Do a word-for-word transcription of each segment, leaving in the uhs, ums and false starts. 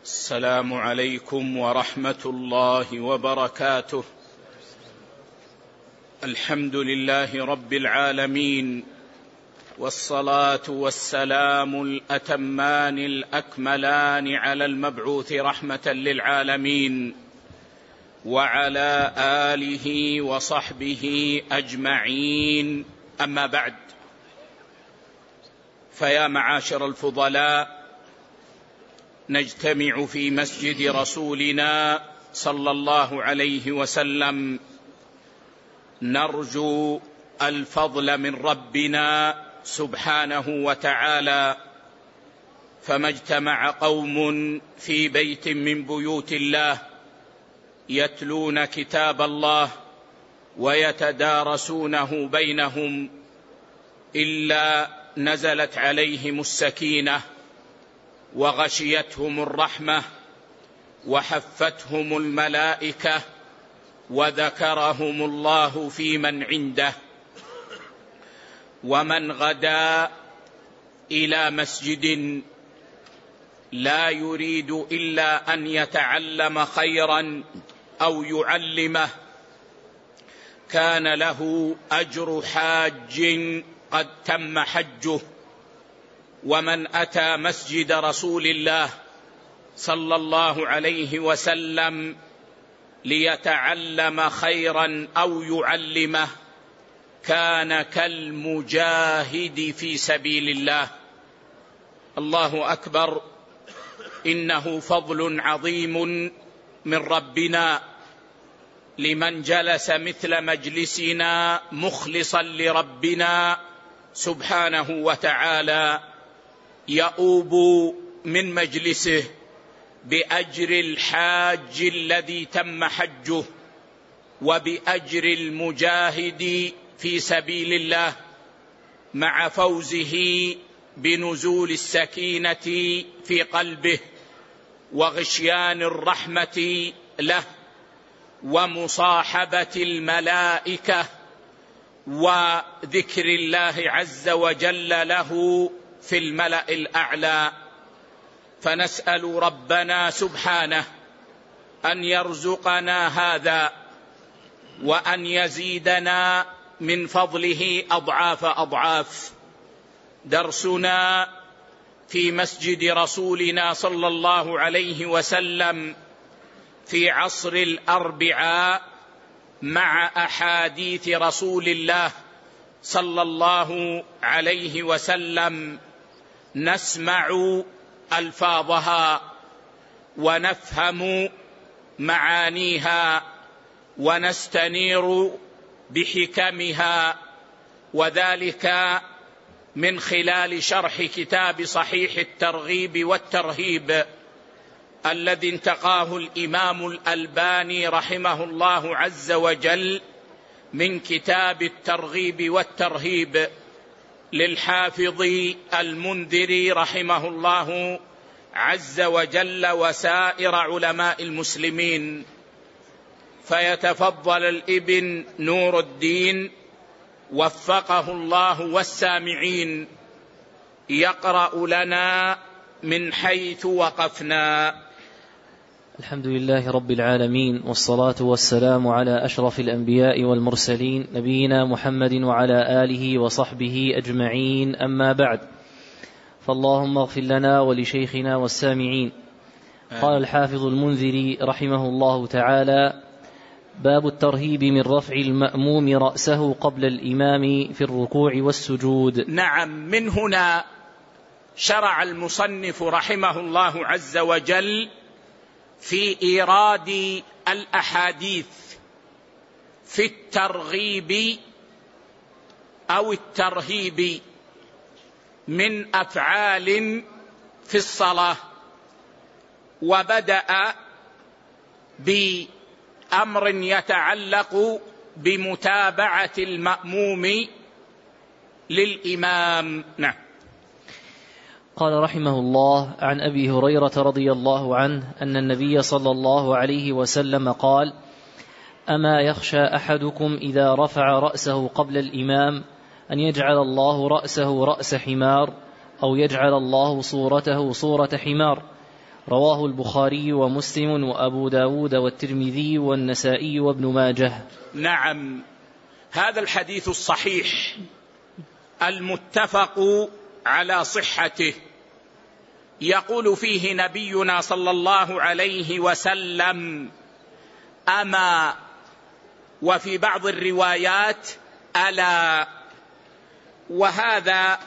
السلام عليكم ورحمة الله وبركاته. الحمد لله رب العالمين، والصلاة والسلام الأتمان الأكملان على المبعوث رحمة للعالمين وعلى آله وصحبه أجمعين، أما بعد، فيا معاشر الفضلاء، نجتمع في مسجد رسولنا صلى الله عليه وسلم نرجو الفضل من ربنا سبحانه وتعالى، فما اجتمع قوم في بيت من بيوت الله يتلون كتاب الله ويتدارسونه بينهم إلا نزلت عليهم السكينة وغشيتهم الرحمة وحفتهم الملائكة وذكرهم الله في من عنده. ومن غدا إلى مسجد لا يريد إلا أن يتعلم خيرا أو يعلمه كان له أجر حاج قد تم حجه. ومن أتى مسجد رسول الله صلى الله عليه وسلم ليتعلم خيرا أو يعلمه كان كالمجاهد في سبيل الله. الله أكبر، إنه فضل عظيم من ربنا لمن جلس مثل مجلسنا مخلصا لربنا سبحانه وتعالى، يؤوب من مجلسه بأجر الحاج الذي تم حجه وبأجر المجاهد في سبيل الله، مع فوزه بنزول السكينة في قلبه وغشيان الرحمة له ومصاحبة الملائكة وذكر الله عز وجل له في الملأ الأعلى. فنسأل ربنا سبحانه أن يرزقنا هذا وأن يزيدنا من فضله أضعاف أضعاف. درسنا في مسجد رسولنا صلى الله عليه وسلم في عصر الأربعاء مع أحاديث رسول الله صلى الله عليه وسلم، نسمع ألفاظها ونفهم معانيها ونستنير بحكمها، وذلك من خلال شرح كتاب صحيح الترغيب والترهيب الذي انتقاه الإمام الألباني رحمه الله عز وجل من كتاب الترغيب والترهيب للحافظ المنذري رحمه الله عز وجل وسائر علماء المسلمين. فيتفضل الابن نور الدين وفقه الله والسامعين يقرأ لنا من حيث وقفنا. الحمد لله رب العالمين، والصلاة والسلام على أشرف الأنبياء والمرسلين نبينا محمد وعلى آله وصحبه أجمعين، أما بعد، فاللهم اغفر لنا ولشيخنا والسامعين. قال الحافظ المنذري رحمه الله تعالى: باب الترهيب من رفع المأموم رأسه قبل الإمام في الركوع والسجود. نعم، من هنا شرع المصنف رحمه الله عز وجل في إيراد الأحاديث في الترغيب أو الترهيب من أفعال في الصلاة، وبدأ بأمر يتعلق بمتابعة المأموم للإمام. نعم. قال رحمه الله: عن أبي هريرة رضي الله عنه أن النبي صلى الله عليه وسلم قال: أما يخشى أحدكم إذا رفع رأسه قبل الإمام أن يجعل الله رأسه رأس حمار، أو يجعل الله صورته صورة حمار، رواه البخاري ومسلم وأبو داود والترمذي والنسائي وابن ماجه. نعم، هذا الحديث الصحيح المتفق على صحته يقول فيه نبينا صلى الله عليه وسلم: أما، وفي بعض الروايات ألا. وهذا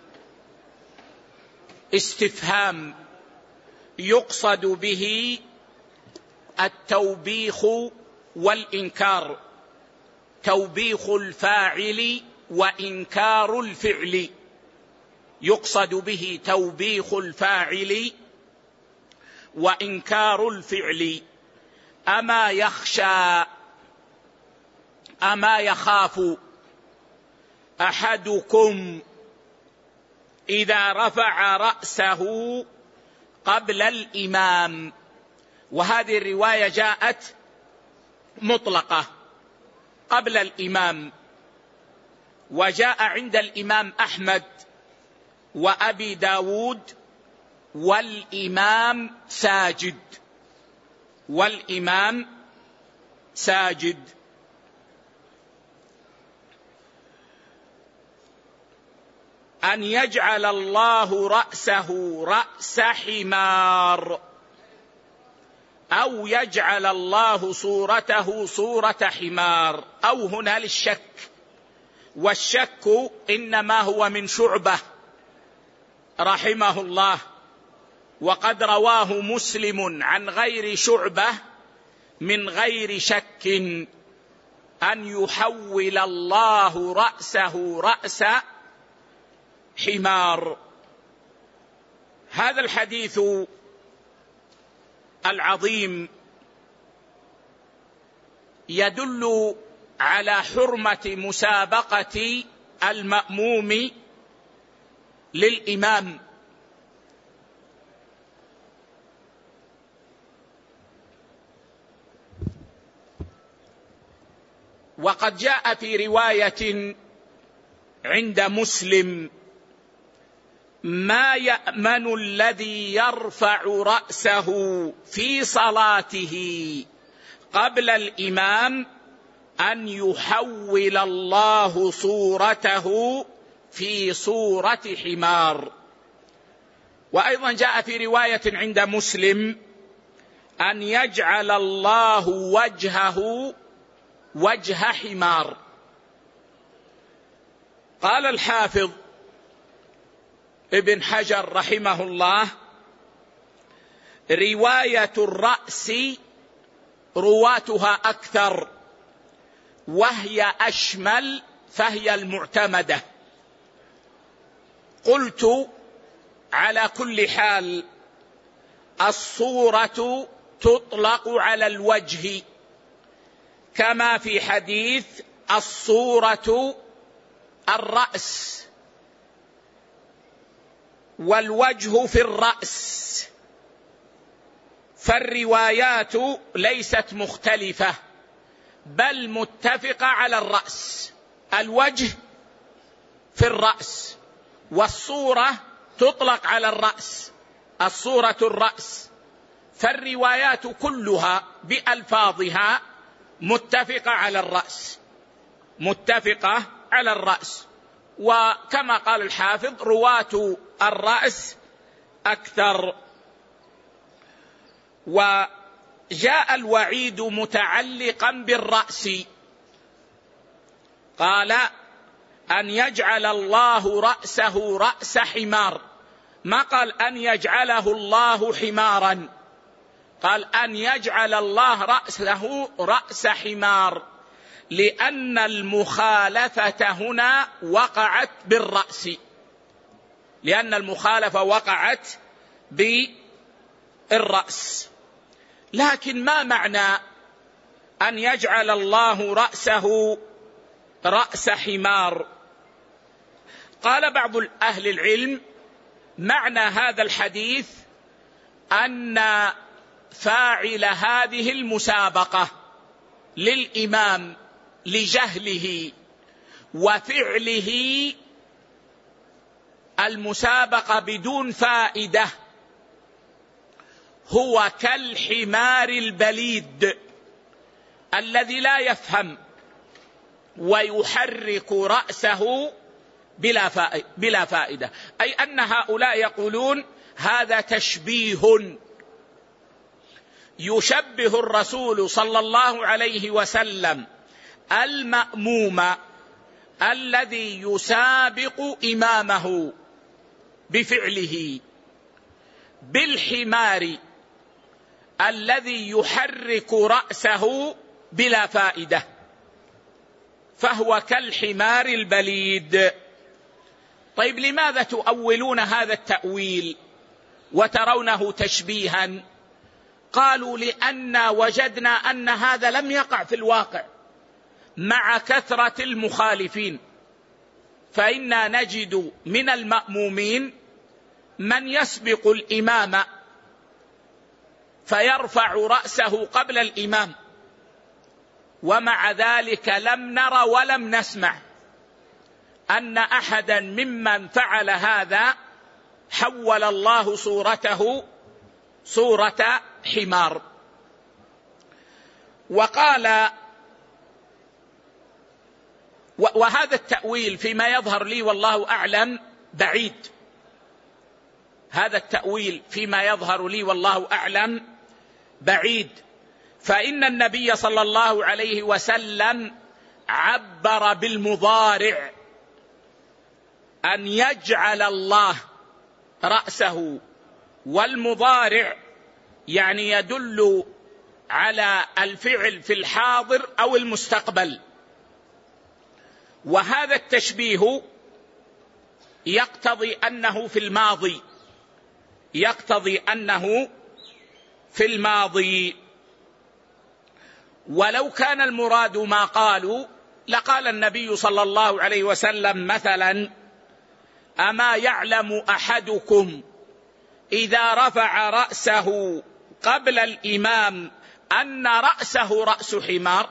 استفهام يقصد به التوبيخ والإنكار، توبيخ الفاعل وإنكار الفعل، يقصد به توبيخ الفاعل وإنكار الفعل. أما يخشى، أما يخاف أحدكم إذا رفع رأسه قبل الإمام. وهذه الرواية جاءت مطلقة قبل الإمام، وجاء عند الإمام أحمد وأبي داود والإمام ساجد، والإمام ساجد. أن يجعل الله رأسه رأس حمار، أو يجعل الله صورته صورة حمار، أو هنا للشك، والشك إنما هو من شعبة رحمه الله، وقد رواه مسلم عن غير شعبة من غير شك أن يحول الله رأسه رأس حمار. هذا الحديث العظيم يدل على حرمة مسابقة المأموم للإمام، وقد جاء في رواية عند مسلم: ما يأمن الذي يرفع رأسه في صلاته قبل الإمام أن يحول الله صورته في صورة حمار. وأيضا جاء في رواية عند مسلم: أن يجعل الله وجهه وجه حمار. قال الحافظ ابن حجر رحمه الله: رواية الرأس رواتها أكثر وهي أشمل فهي المعتمدة. قلت: على كل حال الصورة تطلق على الوجه، كما في حديث الصورة الرأس، والوجه في الرأس، فالروايات ليست مختلفة بل متفقة على الرأس. الوجه في الرأس، والصورة تطلق على الرأس، الصورة الرأس، فالروايات كلها بألفاظها متفقة على الرأس، متفقة على الرأس. وكما قال الحافظ: رواة الرأس أكثر. وجاء الوعيد متعلقا بالرأس، قال: أن يجعل الله رأسه رأس حمار، ما قال أن يجعله الله حمارا، قال أن يجعل الله رأسه رأس حمار، لأن المخالفة هنا وقعت بالرأس، لأن المخالفة وقعت بالرأس. لكن ما معنى أن يجعل الله رأسه رأس حمار؟ قال بعض أهل العلم: معنى هذا الحديث أن فاعل هذه المسابقة للإمام لجهله وفعله المسابقة بدون فائدة، هو كالحمار البليد الذي لا يفهم ويحرك رأسه بلا فائدة، أي أن هؤلاء يقولون هذا تشبيه، يشبه الرسول صلى الله عليه وسلم المأموم الذي يسابق إمامه بفعله بالحمار الذي يحرك رأسه بلا فائدة، فهو كالحمار البليد. طيب لماذا تؤولون هذا التأويل وترونه تشبيها؟ قالوا لأن وجدنا أن هذا لم يقع في الواقع مع كثرة المخالفين، فإنا نجد من المأمومين من يسبق الإمام فيرفع رأسه قبل الإمام، ومع ذلك لم نر ولم نسمع أن أحدا ممن فعل هذا حول الله صورته صورة حمار. وقال وهذا التأويل فيما يظهر لي والله أعلم بعيد، هذا التأويل فيما يظهر لي والله أعلم بعيد، فإن النبي صلى الله عليه وسلم عبر بالمضارع أن يجعل الله رأسه، والمضارع يعني يدل على الفعل في الحاضر أو المستقبل، وهذا التشبيه يقتضي أنه في الماضي، يقتضي أنه في الماضي. ولو كان المراد ما قالوا لقال النبي صلى الله عليه وسلم مثلا: أما يعلم أحدكم إذا رفع رأسه قبل الإمام أن رأسه رأس حمار؟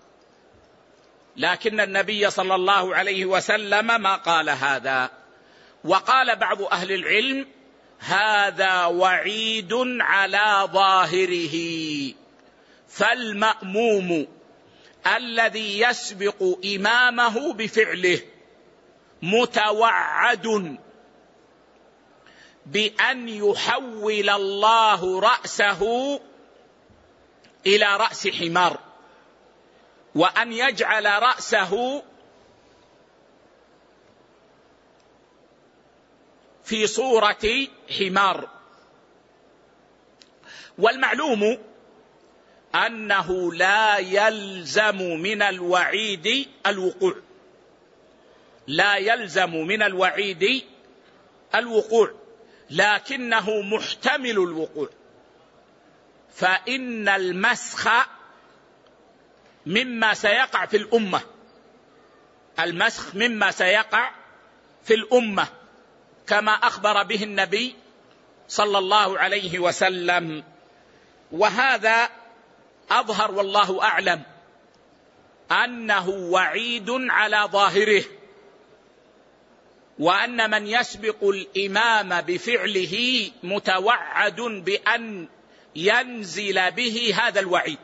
لكن النبي صلى الله عليه وسلم ما قال هذا. وقال بعض أهل العلم: هذا وعيد على ظاهره، فالمأموم الذي يسبق إمامه بفعله متوعد بأن يحول الله رأسه إلى رأس حمار، وأن يجعل رأسه في صورة حمار. والمعلوم أنه لا يلزم من الوعيد الوقوع، لا يلزم من الوعيد الوقوع، لكنه محتمل الوقوع، فإن المسخ مما سيقع في الأمة، المسخ مما سيقع في الأمة كما أخبر به النبي صلى الله عليه وسلم. وهذا أظهر والله أعلم أنه وعيد على ظاهره، وأن من يسبق الإمام بفعله متوعد بأن ينزل به هذا الوعيد.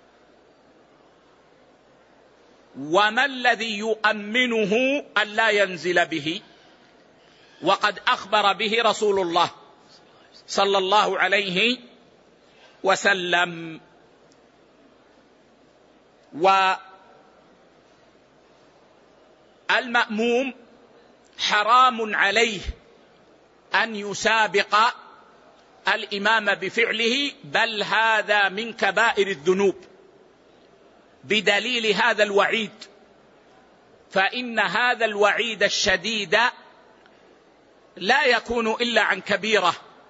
وما الذي يؤمنه أن لا ينزل به؟ وقد أخبر به رسول الله صلى الله عليه وسلم. والمأموم حرام عليه أن يسابق الإمام بفعله، بل هذا من كبائر الذنوب بدليل هذا الوعيد، فإن هذا الوعيد الشديد لا يكون إلا عن كبيرة،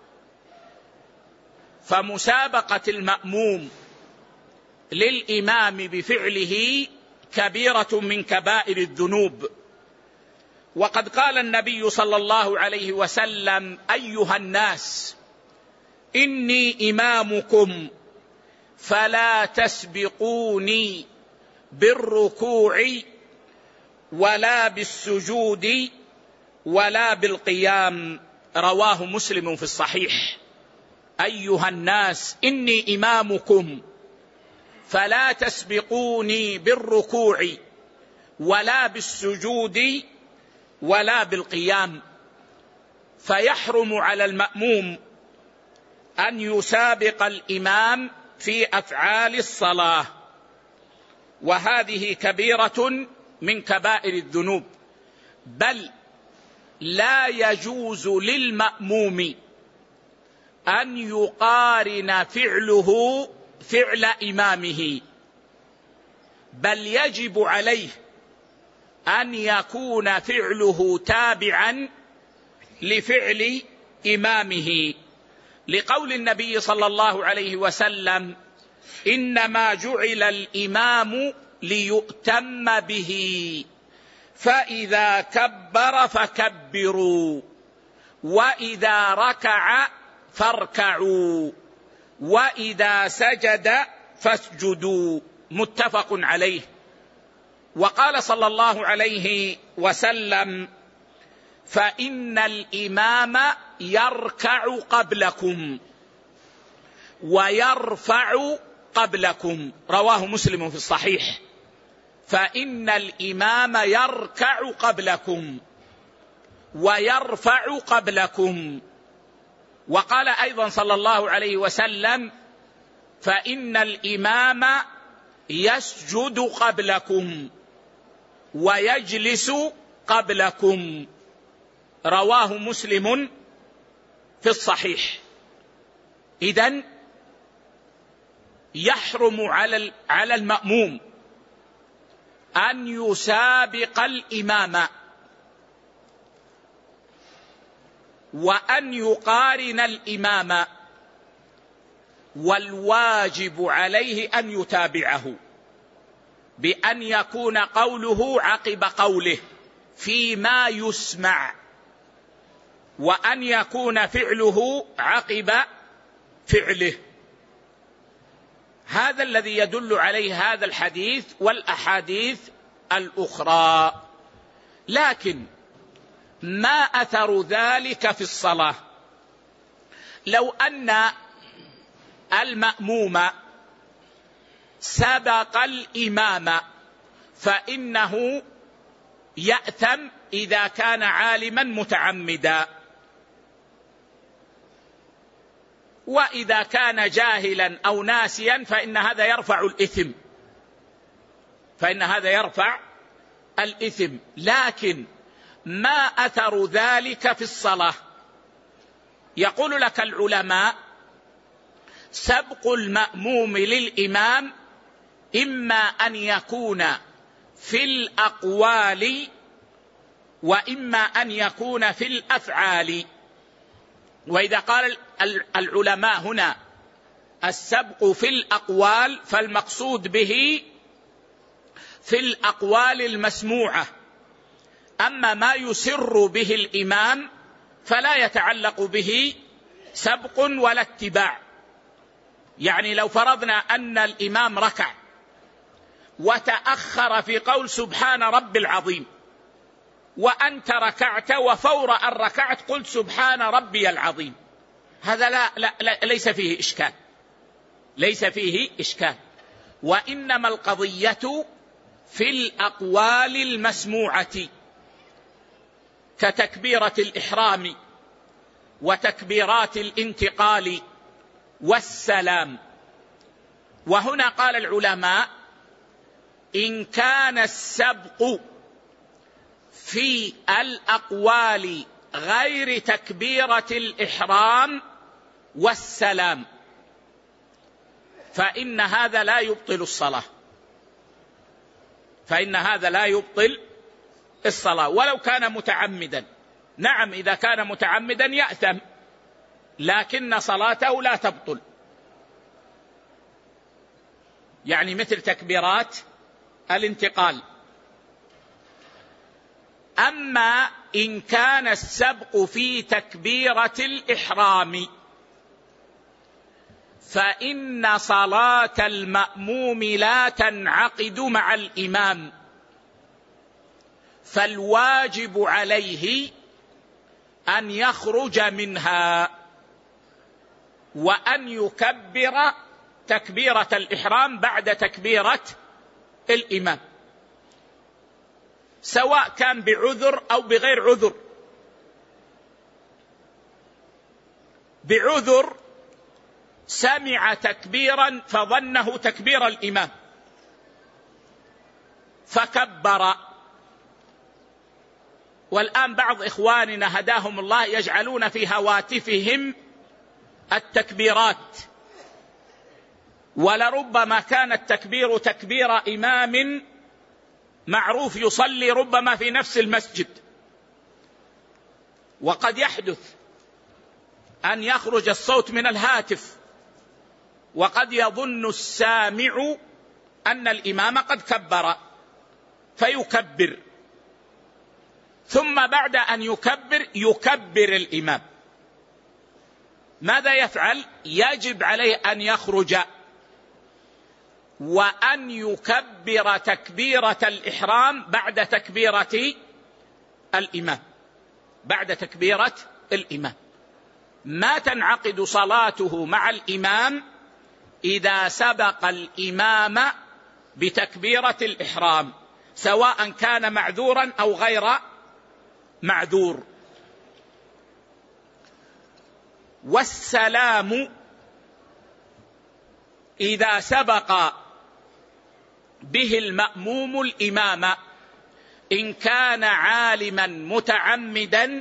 فمسابقة المأموم للإمام بفعله كبيرة من كبائر الذنوب. وقد قال النبي صلى الله عليه وسلم: أيها الناس إني إمامكم فلا تسبقوني بالركوع ولا بالسجود ولا بالقيام. رواه مسلم في الصحيح. أيها الناس إني إمامكم فلا تسبقوني بالركوع ولا بالسجود ولا بالقيام، فيحرم على المأموم أن يسابق الإمام في أفعال الصلاة، وهذه كبيرة من كبائر الذنوب، بل لا يجوز للمأموم أن يقارن فعله فعل إمامه، بل يجب عليه أن يكون فعله تابعا لفعل إمامه، لقول النبي صلى الله عليه وسلم: إنما جعل الإمام ليؤتم به، فإذا كبر فكبروا، وإذا ركع فاركعوا، وإذا سجد فاسجدوا، متفق عليه. وقال صلى الله عليه وسلم: فإن الإمام يركع قبلكم ويرفع قبلكم، رواه مسلم في الصحيح. فإن الإمام يركع قبلكم ويرفع قبلكم. وقال أيضا صلى الله عليه وسلم: فإن الإمام يسجد قبلكم ويجلس قبلكم، رواه مسلم في الصحيح. إذن يحرم على على المأموم أن يسابق الإمام وأن يقارن الإمام، والواجب عليه أن يتابعه بأن يكون قوله عقب قوله فيما يسمع، وأن يكون فعله عقب فعله. هذا الذي يدل عليه هذا الحديث والأحاديث الأخرى. لكن ما أثر ذلك في الصلاة؟ لو أن المأموم سبق الإمام فإنه يأثم إذا كان عالما متعمدا، وإذا كان جاهلا أو ناسيا فإن هذا يرفع الإثم، فإن هذا يرفع الإثم. لكن ما أثر ذلك في الصلاة؟ يقول لك العلماء: سبق المأموم للإمام إما أن يكون في الأقوال وإما أن يكون في الأفعال. وإذا قال العلماء هنا السبق في الأقوال فالمقصود به في الأقوال المسموعة، أما ما يسر به الإمام فلا يتعلق به سبق ولا اتباع. يعني لو فرضنا أن الإمام ركع وتأخر في قول سبحان رب العظيم، وأنت ركعت وفور أن ركعت قلت سبحان ربي العظيم، هذا لا, لا, لا ليس فيه إشكال، ليس فيه إشكال. وإنما القضية في الأقوال المسموعة كتكبيرة الإحرام وتكبيرات الانتقال والسلام. وهنا قال العلماء: إن كان السبق في الأقوال غير تكبيرة الإحرام والسلام فإن هذا لا يبطل الصلاة، فإن هذا لا يبطل الصلاة ولو كان متعمدا. نعم، إذا كان متعمدا يأثم، لكن صلاته لا تبطل، يعني مثل تكبيرات الانتقال. أما إن كان السبق في تكبيرة الإحرام فإن صلاة المأموم لا تنعقد مع الإمام، فالواجب عليه أن يخرج منها. وأن يكبر تكبيرة الإحرام بعد تكبيرة الإمام، سواء كان بعذر أو بغير عذر. بعذر سمع تكبيرا فظنه تكبير الإمام فكبر. والآن بعض إخواننا هداهم الله يجعلون في هواتفهم التكبيرات، ولربما كان التكبير تكبير إمام معروف يصلي ربما في نفس المسجد، وقد يحدث أن يخرج الصوت من الهاتف، وقد يظن السامع أن الإمام قد كبر فيكبر، ثم بعد أن يكبر يكبر الإمام. ماذا يفعل؟ يجب عليه أن يخرج وأن يكبر تكبيرة الإحرام بعد تكبيرة الإمام، بعد تكبيرة الإمام. ما تنعقد صلاته مع الإمام إذا سبق الإمام بتكبيرة الإحرام، سواء كان معذورا أو غير معذور. والسلام إذا سبق به المأموم الإمام إن كان عالما متعمدا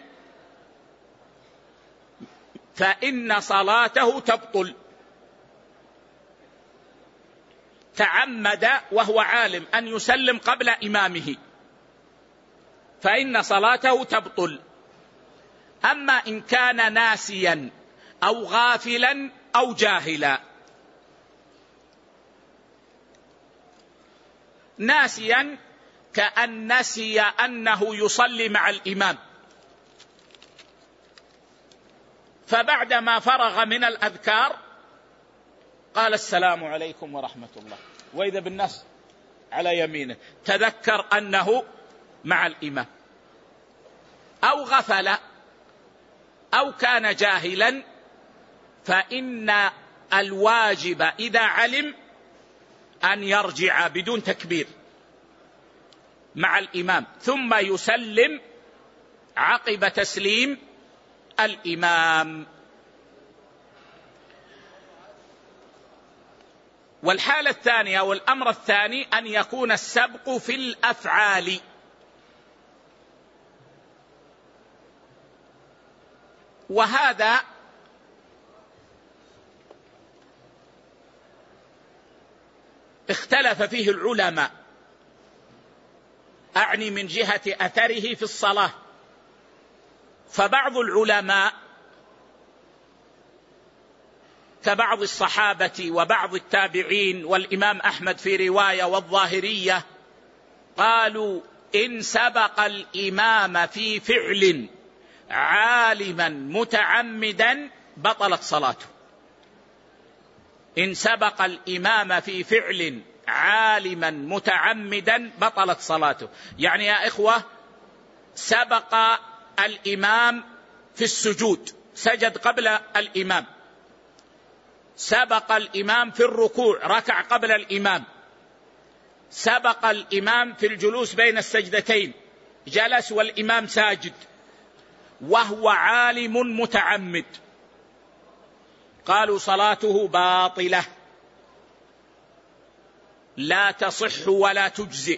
فإن صلاته تبطل. تعمد وهو عالم أن يسلم قبل إمامه فإن صلاته تبطل. أما إن كان ناسيا أو غافلا أو جاهلا. ناسيا كأن نسي أنه يصلي مع الإمام، فبعدما فرغ من الأذكار قال السلام عليكم ورحمة الله، وإذا بالناس على يمينه تذكر أنه مع الإمام. أو غفل أو كان جاهلا، فإن الواجب إذا علم أن يرجع بدون تكبير مع الإمام ثم يسلم عقب تسليم الإمام. والحالة الثانية والأمر الثاني أن يكون السبق في الأفعال، وهذا اختلف فيه العلماء، أعني من جهة أثره في الصلاة. فبعض العلماء كبعض الصحابة وبعض التابعين والإمام أحمد في رواية والظاهرية قالوا إن سبق الإمام في فعل عالما متعمدا بطلت صلاته. إن سبق الإمام في فعل عالما متعمدا بطلت صلاته. يعني يا إخوة، سبق الإمام في السجود، سجد قبل الإمام، سبق الإمام في الركوع، ركع قبل الإمام، سبق الإمام في الجلوس بين السجدتين، جلس والإمام ساجد، وهو عالم متعمد، قالوا صلاته باطلة لا تصح ولا تجزئ.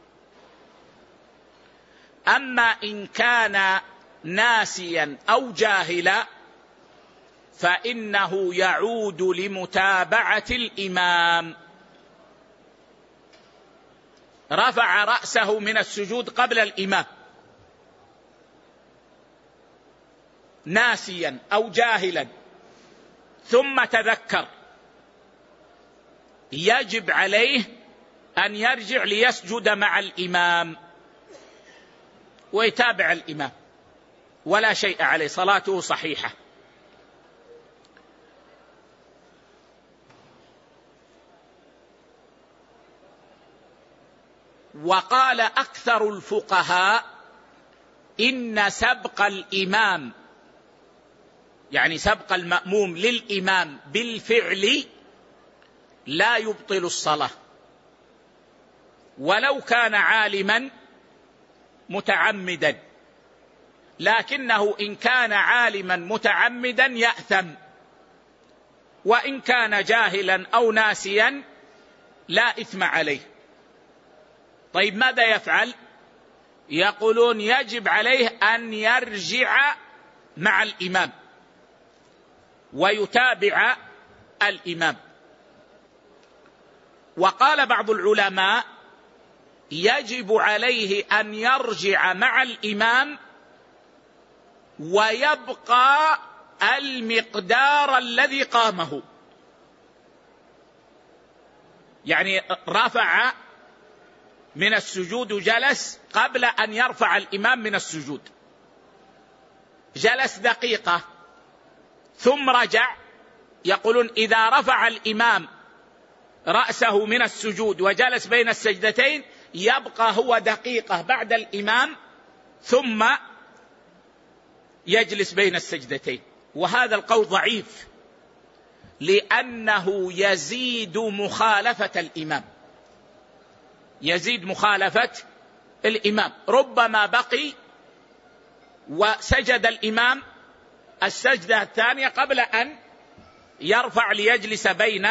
أما إن كان ناسيا أو جاهلا فإنه يعود لمتابعة الإمام. رفع رأسه من السجود قبل الإمام ناسيا أو جاهلا ثم تذكر، يجب عليه أن يرجع ليسجد مع الإمام ويتابع الإمام، ولا شيء عليه، صلاته صحيحة. وقال أكثر الفقهاء إن سبق الإمام يعني سبق المأموم للإمام بالفعل لا يبطل الصلاة، ولو كان عالما متعمدا، لكنه إن كان عالما متعمدا يأثم، وإن كان جاهلا أو ناسيا لا إثم عليه. طيب ماذا يفعل؟ يقولون يجب عليه أن يرجع مع الإمام ويتابع الإمام. وقال بعض العلماء يجب عليه أن يرجع مع الإمام ويبقى المقدار الذي قامه، يعني رفع من السجود وجلس قبل أن يرفع الإمام من السجود، جلس دقيقة ثم رجع. يقولون إذا رفع الإمام رأسه من السجود وجلس بين السجدتين يبقى هو دقيقة بعد الإمام ثم يجلس بين السجدتين. وهذا القول ضعيف لأنه يزيد مخالفة الإمام، يزيد مخالفة الإمام. ربما بقي وسجد الإمام السجدة الثانية قبل أن يرفع ليجلس بين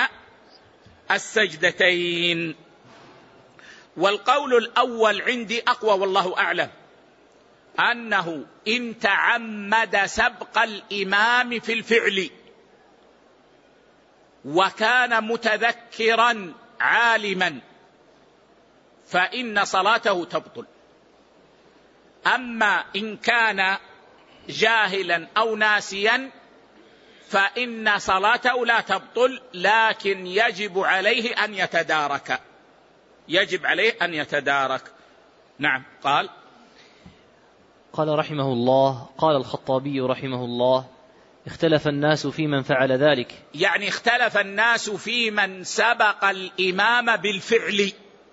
السجدتين. والقول الأول عندي أقوى والله أعلم، أنه إن تعمد سبق الإمام في الفعل وكان متذكرا عالما فإن صلاته تبطل. أما إن كان جاهلا أو ناسيا فإن صلاته لا تبطل، لكن يجب عليه أن يتدارك، يجب عليه أن يتدارك. نعم. قال قال رحمه الله: قال الخطابي رحمه الله: اختلف الناس في من فعل ذلك. يعني اختلف الناس في من سبق الإمام بالفعل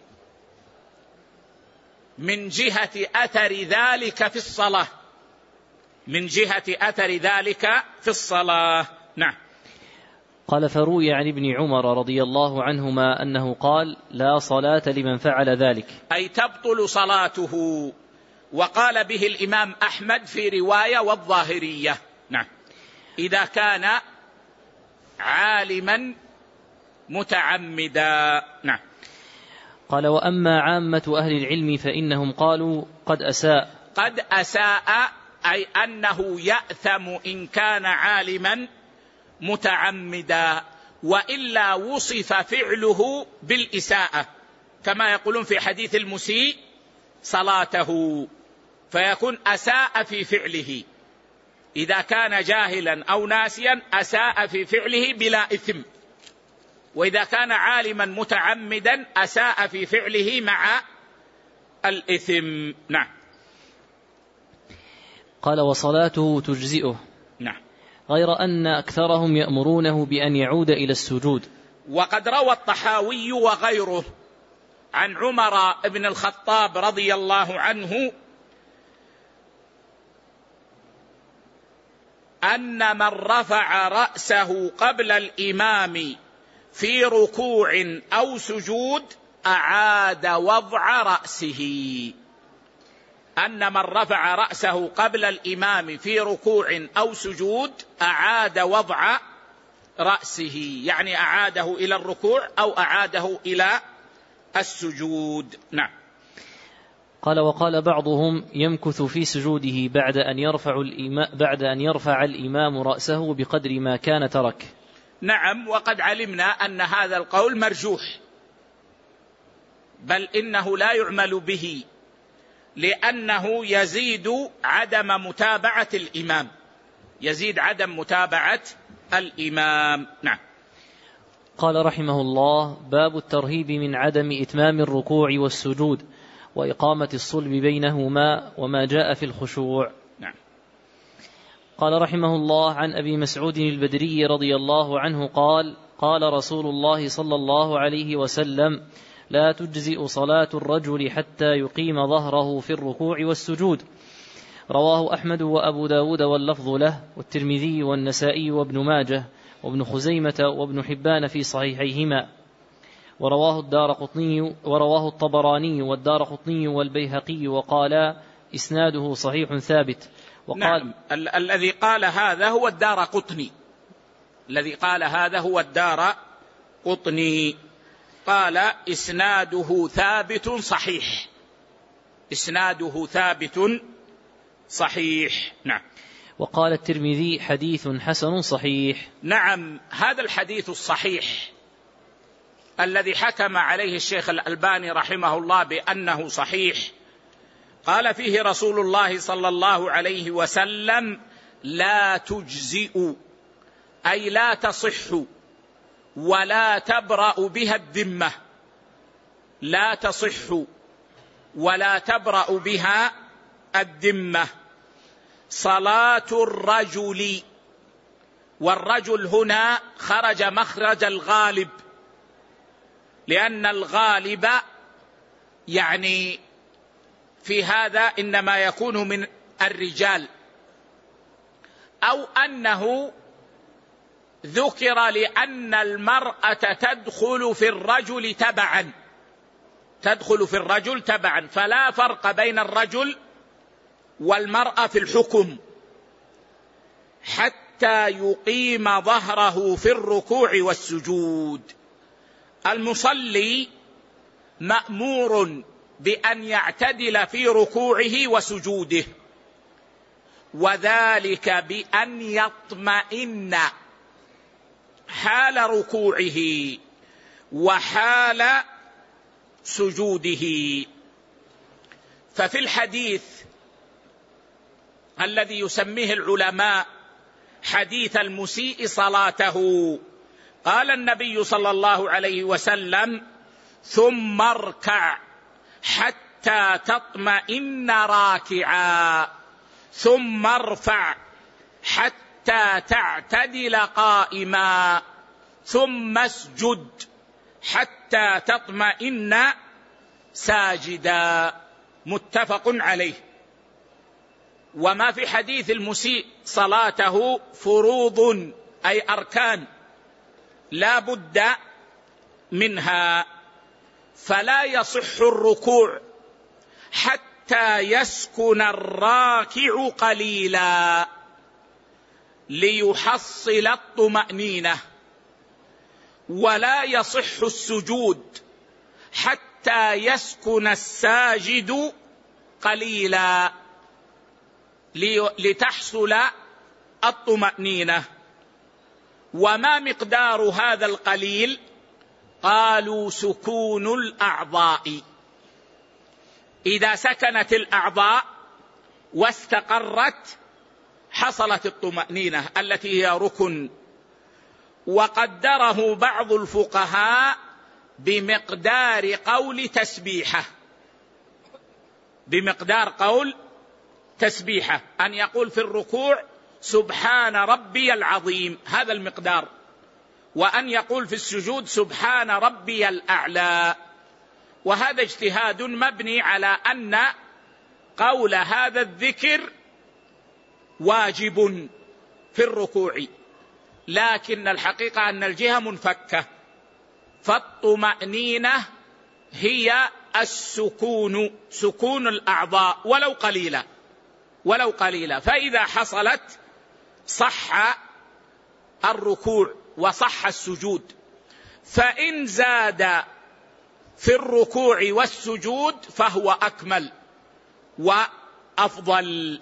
من جهة أثر ذلك في الصلاة، من جهة أثر ذلك في الصلاة. نعم. قال: فروي عن ابن عمر رضي الله عنهما أنه قال: لا صلاة لمن فعل ذلك، أي تبطل صلاته. وقال به الإمام أحمد في رواية والظاهرية. نعم. إذا كان عالما متعمدا. نعم. قال: وأما عامة أهل العلم فإنهم قالوا قد أساء. قد أساء أي أنه يأثم إن كان عالما متعمدا، وإلا وصف فعله بالإساءة كما يقولون في حديث المسيء صلاته، فيكون أساء في فعله. إذا كان جاهلا أو ناسيا أساء في فعله بلا إثم، وإذا كان عالما متعمدا أساء في فعله مع الإثم. نعم. قال: وصلاته تجزئه. نعم. غير أن أكثرهم يأمرونه بأن يعود إلى السجود. وقد روى الطحاوي وغيره عن عمر بن الخطاب رضي الله عنه أن من رفع رأسه قبل الإمام في ركوع أو سجود أعاد وضع رأسه. أن من رفع رأسه قبل الإمام في ركوع أو سجود أعاد وضع رأسه، يعني أعاده إلى الركوع أو أعاده إلى السجود. نعم. قال: وقال بعضهم يمكث في سجوده بعد أن يرفع الإمام بعد أن يرفع الإمام رأسه بقدر ما كان ترك. نعم. وقد علمنا أن هذا القول مرجوح، بل إنه لا يعمل به، لأنه يزيد عدم متابعة الإمام، يزيد عدم متابعة الإمام. نعم. قال رحمه الله: باب الترهيب من عدم إتمام الركوع والسجود وإقامة الصلب بينهما وما جاء في الخشوع. نعم. قال رحمه الله: عن أبي مسعود البدري رضي الله عنه قال: قال رسول الله صلى الله عليه وسلم: لا تجزئ صلاة الرجل حتى يقيم ظهره في الركوع والسجود، رواه أحمد وأبو داود واللفظ له، والترمذي والنسائي وابن ماجه وابن خزيمة وابن حبان في صحيحيهما، ورواه الدارقطني ورواه الطبراني والدارقطني والبيهقي وقالا إسناده صحيح ثابت. وقال نعم، ال- الذي قال هذا هو الدارقطني، الذي قال هذا هو الدارقطني، قال إسناده ثابت صحيح، إسناده ثابت صحيح. نعم. وقال الترمذي حديث حسن صحيح. نعم، هذا الحديث الصحيح الذي حكم عليه الشيخ الألباني رحمه الله بأنه صحيح، قال فيه رسول الله صلى الله عليه وسلم: لا تجزئ، أي لا تصح ولا تبرأ بها الذمة، لا تصح ولا تبرأ بها الذمة صلاة الرجل، والرجل هنا خرج مخرج الغالب، لأن الغالب يعني في هذا إنما يكون من الرجال، أو أنه ذكر لأن المرأة تدخل في الرجل تبعا، تدخل في الرجل تبعا، فلا فرق بين الرجل والمرأة في الحكم، حتى يقيم ظهره في الركوع والسجود. المصلي مأمور بأن يعتدل في ركوعه وسجوده، وذلك بأن يطمئن حال ركوعه وحال سجوده. ففي الحديث الذي يسميه العلماء حديث المسيء صلاته، قال النبي صلى الله عليه وسلم: ثم اركع حتى تطمئن راكعا، ثم ارفع حتى تعتدل قائما، ثم اسجد حتى تطمئن ساجدا. متفق عليه. وما في حديث المسيء صلاته فروض، أي أركان لا بد منها، فلا يصح الركوع حتى يسكن الراكع قليلا ليحصل الطمأنينة، ولا يصح السجود حتى يسكن الساجد قليلا لتحصل الطمأنينة. وما مقدار هذا القليل؟ قالوا: سكون الأعضاء. إذا سكنت الأعضاء واستقرت حصلت الطمأنينة التي هي ركن. وقدره بعض الفقهاء بمقدار قول تسبيحة، بمقدار قول تسبيحة، أن يقول في الركوع: سبحان ربي العظيم، هذا المقدار، وأن يقول في السجود: سبحان ربي الأعلى. وهذا اجتهاد مبني على أن قول هذا الذكر واجب في الركوع، لكن الحقيقة أن الجهة منفكة، فالطمأنينة هي السكون، سكون الأعضاء ولو قليلا، ولو قليلا. فإذا حصلت صح الركوع وصح السجود. فإن زاد في الركوع والسجود فهو أكمل وأفضل.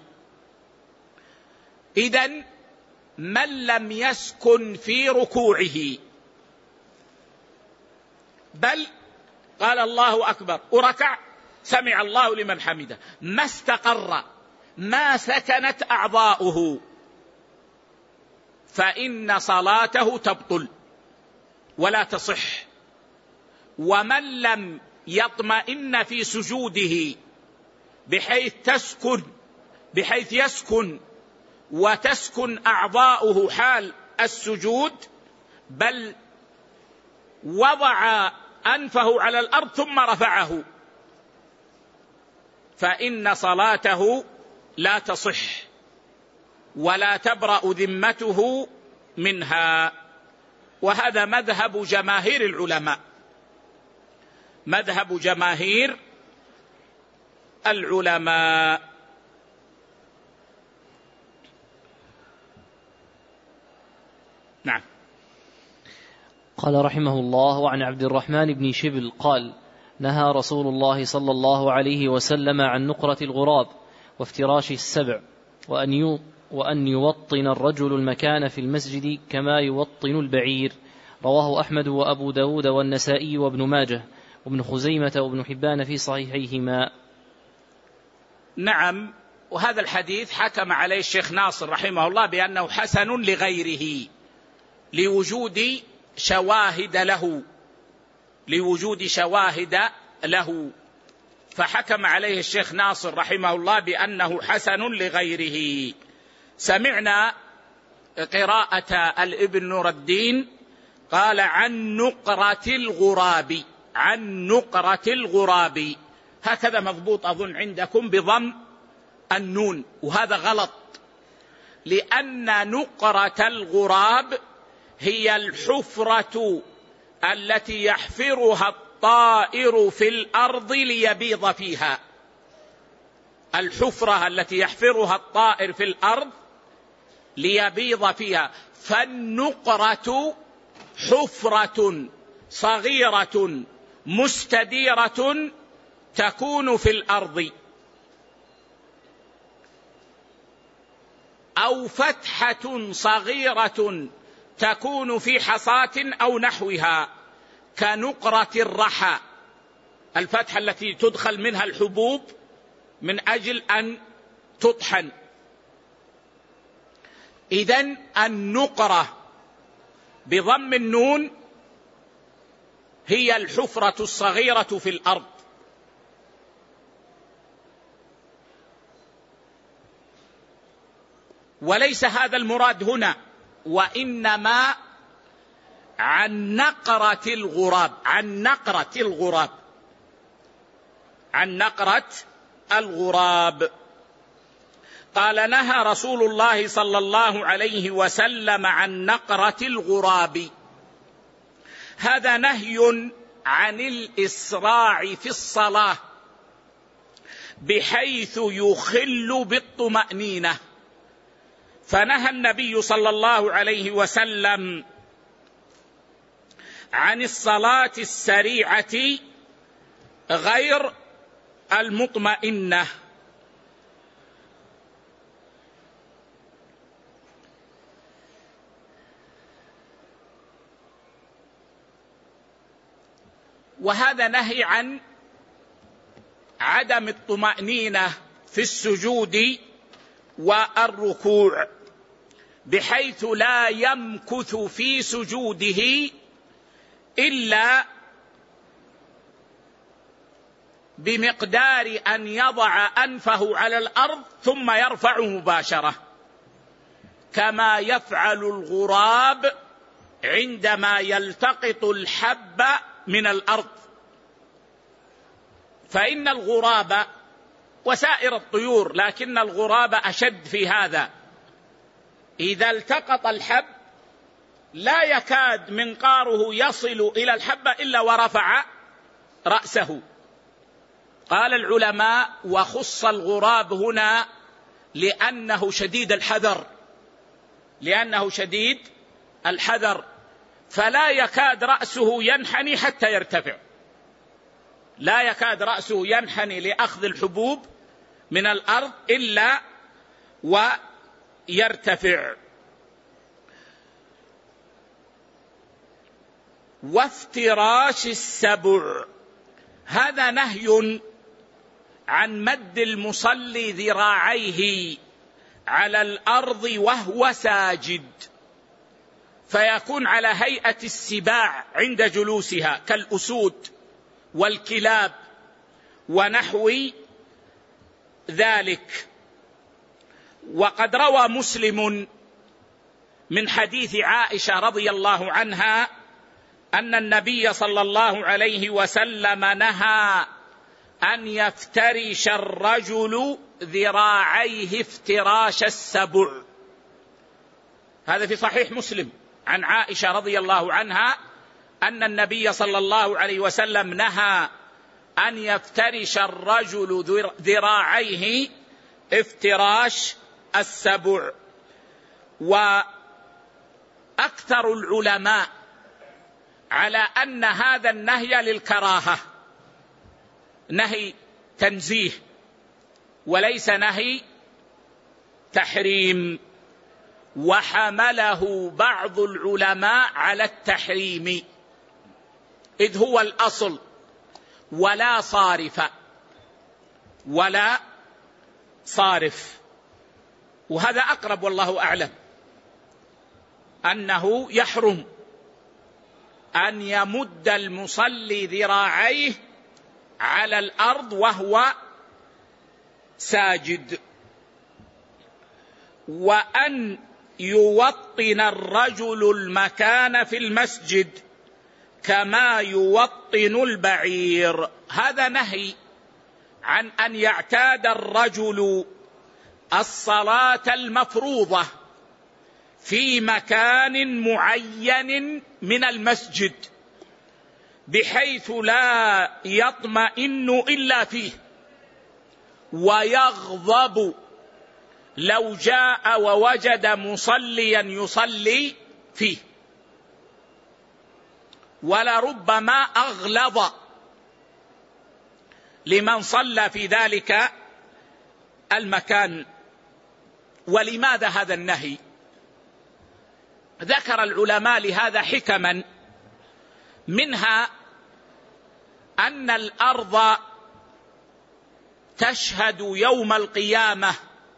إذن من لم يسكن في ركوعه بل قال الله أكبر وركع سمع الله لمن حمده، ما استقر، ما سكنت أعضاؤه، فإن صلاته تبطل ولا تصح. ومن لم يطمئن في سجوده بحيث تسكن بحيث يسكن وتسكن أعضاؤه حال السجود، بل وضع أنفه على الأرض ثم رفعه، فإن صلاته لا تصح ولا تبرأ ذمته منها. وهذا مذهب جماهير العلماء، مذهب جماهير العلماء. نعم. قال رحمه الله: وعن عبد الرحمن بن شبل قال: نهى رسول الله صلى الله عليه وسلم عن نقرة الغراب وافتراش السبع، وأن وأن يوطن الرجل المكان في المسجد كما يوطن البعير. رواه أحمد وأبو داود والنسائي وابن ماجه وابن خزيمة وابن حبان في صحيحيهما. نعم. وهذا الحديث حكم عليه الشيخ ناصر رحمه الله بأنه حسن لغيره لوجود شواهد له لوجود شواهد له فحكم عليه الشيخ ناصر رحمه الله بأنه حسن لغيره. سمعنا قراءة الابن نور الدين قال: عن نقرة الغراب، عن نقرة الغراب، هكذا مضبوط أظن عندكم بضم النون، وهذا غلط، لأن نقرة الغراب هي الحفرة التي يحفرها الطائر في الأرض ليبيض فيها، الحفرة التي يحفرها الطائر في الأرض ليبيض فيها. فالنقرة حفرة صغيرة مستديرة تكون في الأرض، أو فتحة صغيرة تكون في حصاة أو نحوها، كنقرة الرحى، الفتحة التي تدخل منها الحبوب من أجل أن تطحن. إذن النقرة بضم النون هي الحفرة الصغيرة في الأرض. وليس هذا المراد هنا، وإنما عن نقرة الغراب، عن نقرة الغراب، عن نقرة الغراب. قال: نهى رسول الله صلى الله عليه وسلم عن نقرة الغراب. هذا نهي عن الإسراع في الصلاة بحيث يخل بالطمأنينة، فنهى النبي صلى الله عليه وسلم عن الصلاة السريعة غير المطمئنة. وهذا نهي عن عدم الطمأنينة في السجود والركوع، بحيث لا يمكث في سجوده إلا بمقدار أن يضع أنفه على الأرض ثم يرفع مباشرة، كما يفعل الغراب عندما يلتقط الحب من الأرض. فإن الغراب وسائر الطيور، لكن الغراب أشد في هذا، إذا التقط الحب لا يكاد منقاره يصل إلى الحبة إلا ورفع رأسه. قال العلماء: وخص الغراب هنا لأنه شديد الحذر، لأنه شديد الحذر، فلا يكاد رأسه ينحني حتى يرتفع، لا يكاد رأسه ينحني لأخذ الحبوب من الأرض إلا ويرتفع. وافتراش السبع، هذا نهي عن مد المصلي ذراعيه على الأرض وهو ساجد، فيكون على هيئة السباع عند جلوسها كالأسود والكلاب ونحو ذلك. وقد روى مسلم من حديث عائشة رضي الله عنها أن النبي صلى الله عليه وسلم نهى أن يفترش الرجل ذراعيه افتراش السبع. هذا في صحيح مسلم عن عائشة رضي الله عنها أن النبي صلى الله عليه وسلم نهى أن يفترش الرجل ذراعيه افتراش السبع. وأكثر العلماء على أن هذا النهي للكراهة، نهي تنزيه وليس نهي تحريم، وحمله بعض العلماء على التحريم، إذ هو الأصل ولا صارف ولا صارف. وهذا أقرب والله أعلم، أنه يحرم أن يمد المصلي ذراعيه على الأرض وهو ساجد، وأن يوطن الرجل المكان في المسجد كما يوطن البعير. هذا نهي عن أن يعتاد الرجل الصلاة المفروضة في مكان معين من المسجد بحيث لا يطمئن إلا فيه، ويغضب لو جاء ووجد مصليا يصلي فيه، ولربما أغلظ لمن صلى في ذلك المكان. ولماذا هذا النهي؟ ذكر العلماء لهذا حكما، منها أن الأرض تشهد يوم القيامة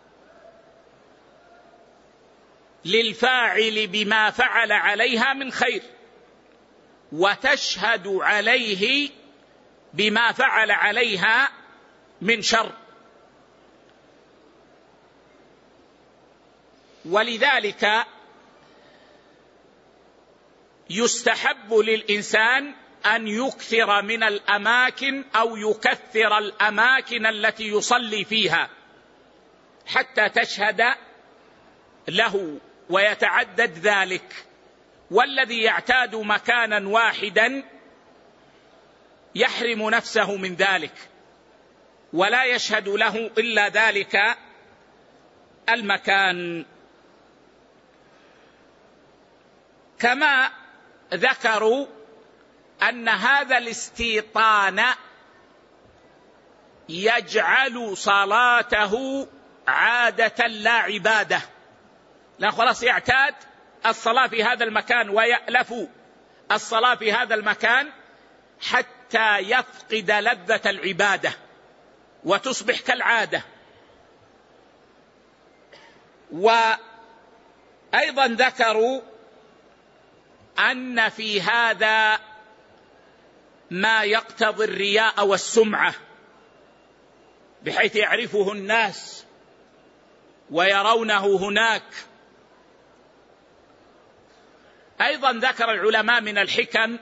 للفاعل بما فعل عليها من خير، وتشهد عليه بما فعل عليها من شر. ولذلك يستحب للإنسان أن يكثر من الأماكن أو يكثر الأماكن التي يصلي فيها حتى تشهد له ويتعدد ذلك. والذي يعتاد مكانا واحدا يحرم نفسه من ذلك ولا يشهد له إلا ذلك المكان. كما ذكروا أن هذا الاستيطان يجعل صلاته عادة لا عبادة، لا خلاص يعتاد الصلاة في هذا المكان ويألف الصلاة في هذا المكان حتى يفقد لذة العبادة وتصبح كالعادة. وأيضا ذكروا أن في هذا ما يقتضي الرياء والسمعة بحيث يعرفه الناس ويرونه هناك. أيضا ذكر العلماء من الحكم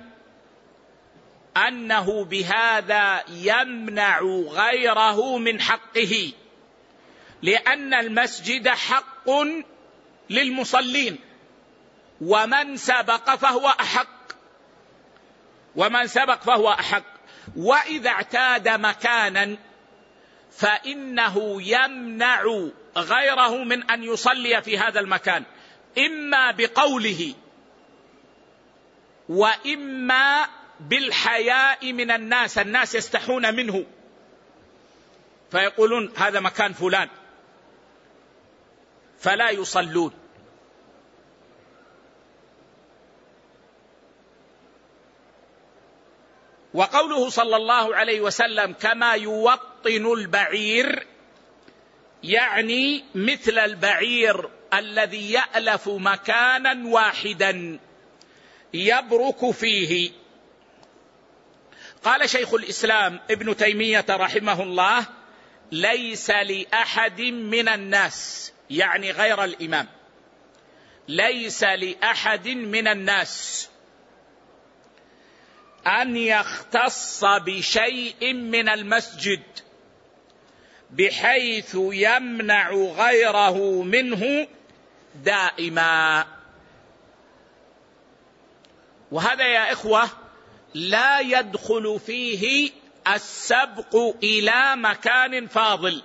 أنه بهذا يمنع غيره من حقه، لأن المسجد حق للمصلين، ومن سبق فهو أحق ومن سبق فهو أحق. وإذا اعتاد مكانا فإنه يمنع غيره من أن يصلي في هذا المكان، إما بقوله وإما بالحياء من الناس، الناس يستحون منه فيقولون هذا مكان فلان فلا يصلون. وقوله صلى الله عليه وسلم كما يوطن البعير، يعني مثل البعير الذي يألف مكانا واحدا يبرك فيه. قال شيخ الإسلام ابن تيمية رحمه الله: ليس لأحد من الناس، يعني غير الإمام، ليس لأحد من الناس أن يختص بشيء من المسجد بحيث يمنع غيره منه دائما. وهذا يا إخوة لا يدخل فيه السبق إلى مكان فاضل،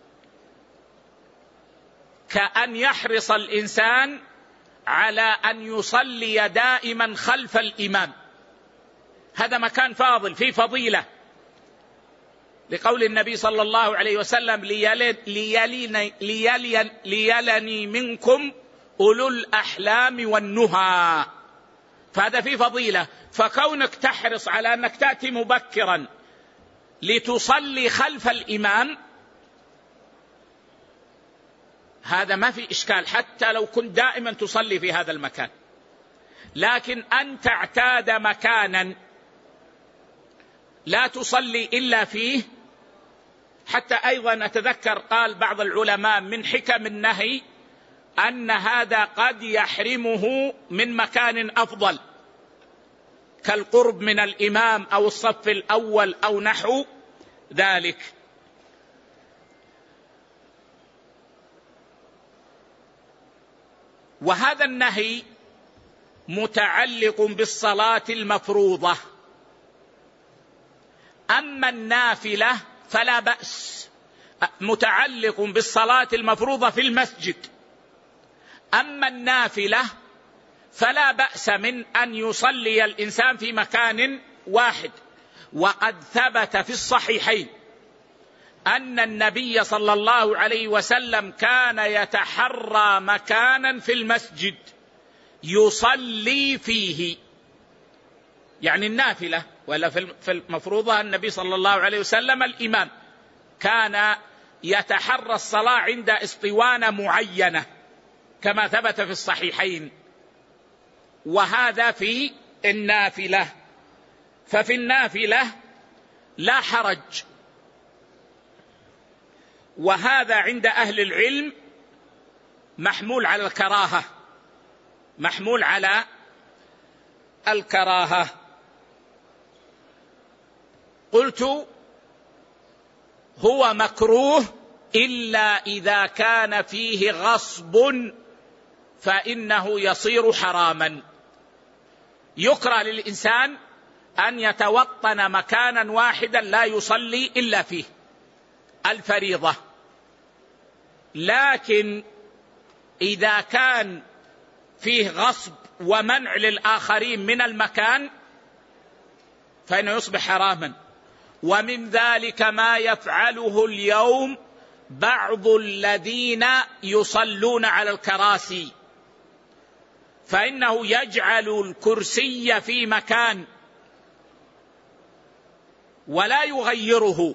كأن يحرص الإنسان على أن يصلي دائما خلف الإمام، هذا مكان فاضل فيه فضيلة، لقول النبي صلى الله عليه وسلم ليلني, ليلني, ليلني منكم أولو الأحلام والنهى، فهذا فيه فضيلة. فكونك تحرص على أنك تأتي مبكرا لتصلي خلف الإمام هذا ما في إشكال، حتى لو كنت دائما تصلي في هذا المكان. لكن أن تعتاد مكانا لا تصلي إلا فيه، حتى أيضا أتذكر قال بعض العلماء من حكم النهي أن هذا قد يحرمه من مكان أفضل كالقرب من الإمام أو الصف الأول أو نحو ذلك. وهذا النهي متعلق بالصلاة المفروضة، أما النافلة فلا بأس، متعلق بالصلاة المفروضة في المسجد، أما النافلة فلا بأس من أن يصلي الإنسان في مكان واحد. وقد ثبت في الصحيحين أن النبي صلى الله عليه وسلم كان يتحرى مكانا في المسجد يصلي فيه، يعني النافلة، ولا في المفروضة النبي صلى الله عليه وسلم الإمام كان يتحرى الصلاة عند اسطوانة معينة كما ثبت في الصحيحين، وهذا في النافلة. ففي النافلة لا حرج، وهذا عند أهل العلم محمول على الكراهة، محمول على الكراهة. قلت هو مكروه إلا إذا كان فيه غصب فإنه يصير حراما. يكره للإنسان أن يتوطن مكانا واحدا لا يصلي إلا فيه الفريضة، لكن إذا كان فيه غصب ومنع للآخرين من المكان فإنه يصبح حراما. ومن ذلك ما يفعله اليوم بعض الذين يصلون على الكراسي، فإنه يجعل الكرسي في مكان ولا يغيره،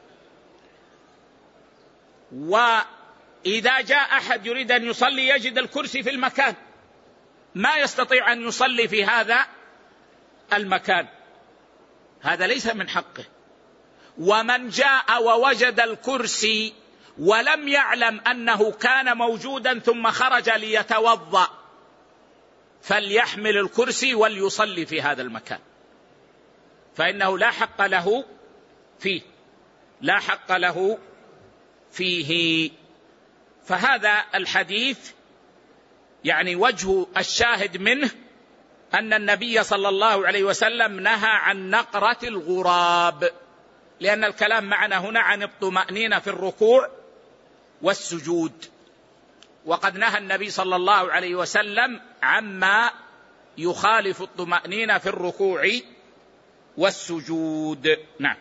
وإذا جاء أحد يريد أن يصلي يجد الكرسي في المكان، ما يستطيع أن يصلي في هذا المكان، هذا ليس من حقه. ومن جاء ووجد الكرسي ولم يعلم أنه كان موجودا ثم خرج ليتوضأ فليحمل الكرسي وليصلي في هذا المكان، فإنه لا حق له فيه، لا حق له فيه. فهذا الحديث يعني وجه الشاهد منه أن النبي صلى الله عليه وسلم نهى عن نقرة الغراب، لأن الكلام معنا هنا عن الطمأنينة في الركوع والسجود، وقد نهى النبي صلى الله عليه وسلم عما يخالف الطمأنينة في الركوع والسجود. نعم.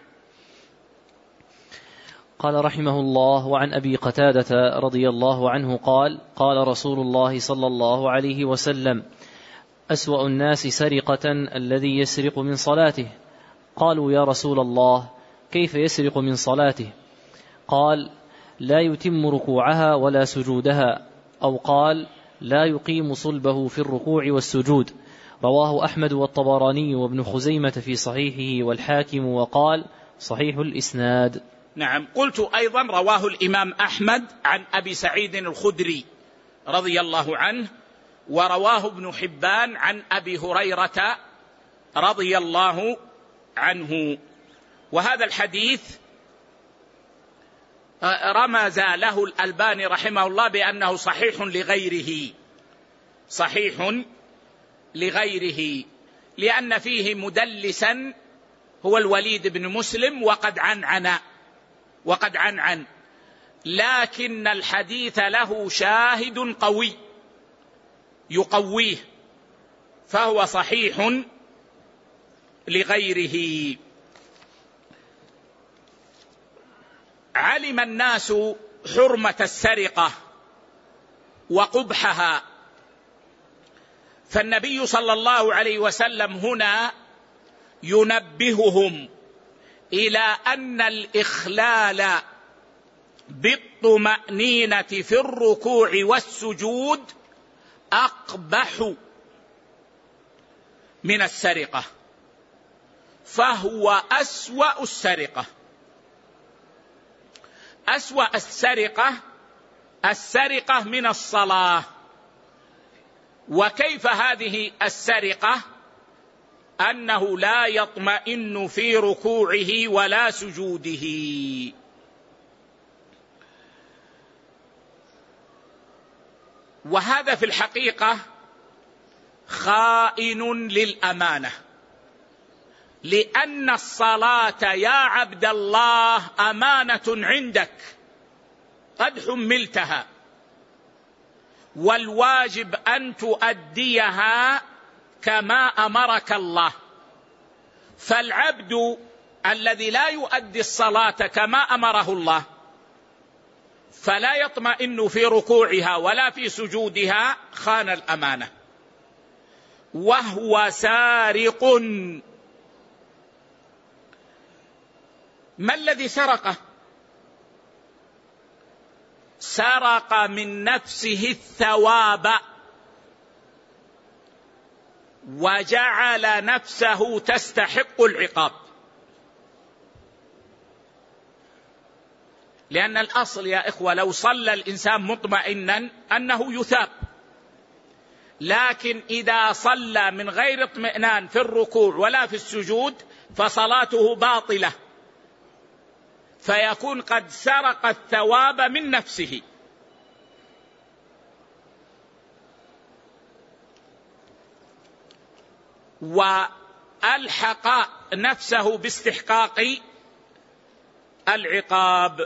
قال رحمه الله: وعن أبي قتادة رضي الله عنه قال: قال رسول الله صلى الله عليه وسلم: أسوأ الناس سرقة الذي يسرق من صلاته. قالوا: يا رسول الله، كيف يسرق من صلاته؟ قال: لا يتم ركوعها ولا سجودها، أو قال: لا يقيم صلبه في الركوع والسجود. رواه أحمد والطبراني وابن خزيمة في صحيحه والحاكم، وقال: صحيح الإسناد. نعم. قلت أيضا رواه الإمام أحمد عن أبي سعيد الخدري رضي الله عنه، ورواه ابن حبان عن أبي هريرة رضي الله عنه. وهذا الحديث رمز له الألباني رحمه الله بأنه صحيح لغيره، صحيح لغيره، لأن فيه مدلسا هو الوليد بن مسلم وقد عنعن وقد عنعن لكن الحديث له شاهد قوي يقويه، فهو صحيح لغيره. علم الناس حرمة السرقة وقبحها، فالنبي صلى الله عليه وسلم هنا ينبههم إلى أن الإخلال بالطمأنينة في الركوع والسجود أقبح من السرقة، فهو أسوأ السرقة. أسوأ السرقة السرقة من الصلاة. وكيف هذه السرقة؟ أنه لا يطمئن في ركوعه ولا سجوده. وهذا في الحقيقة خائن للأمانة، لأن الصلاة يا عبد الله أمانة عندك قد حملتها، والواجب أن تؤديها كما أمرك الله. فالعبد الذي لا يؤدي الصلاة كما أمره الله فلا يطمئن في ركوعها ولا في سجودها، خان الأمانة وهو سارق. ما الذي سرقه؟ سرق من نفسه الثواب وجعل نفسه تستحق العقاب. لأن الأصل يا إخوة لو صلى الإنسان مطمئنا أنه يثاب، لكن إذا صلى من غير اطمئنان في الركوع ولا في السجود فصلاته باطلة، فيكون قد سرق الثواب من نفسه. وألحق نفسه باستحقاق العقاب.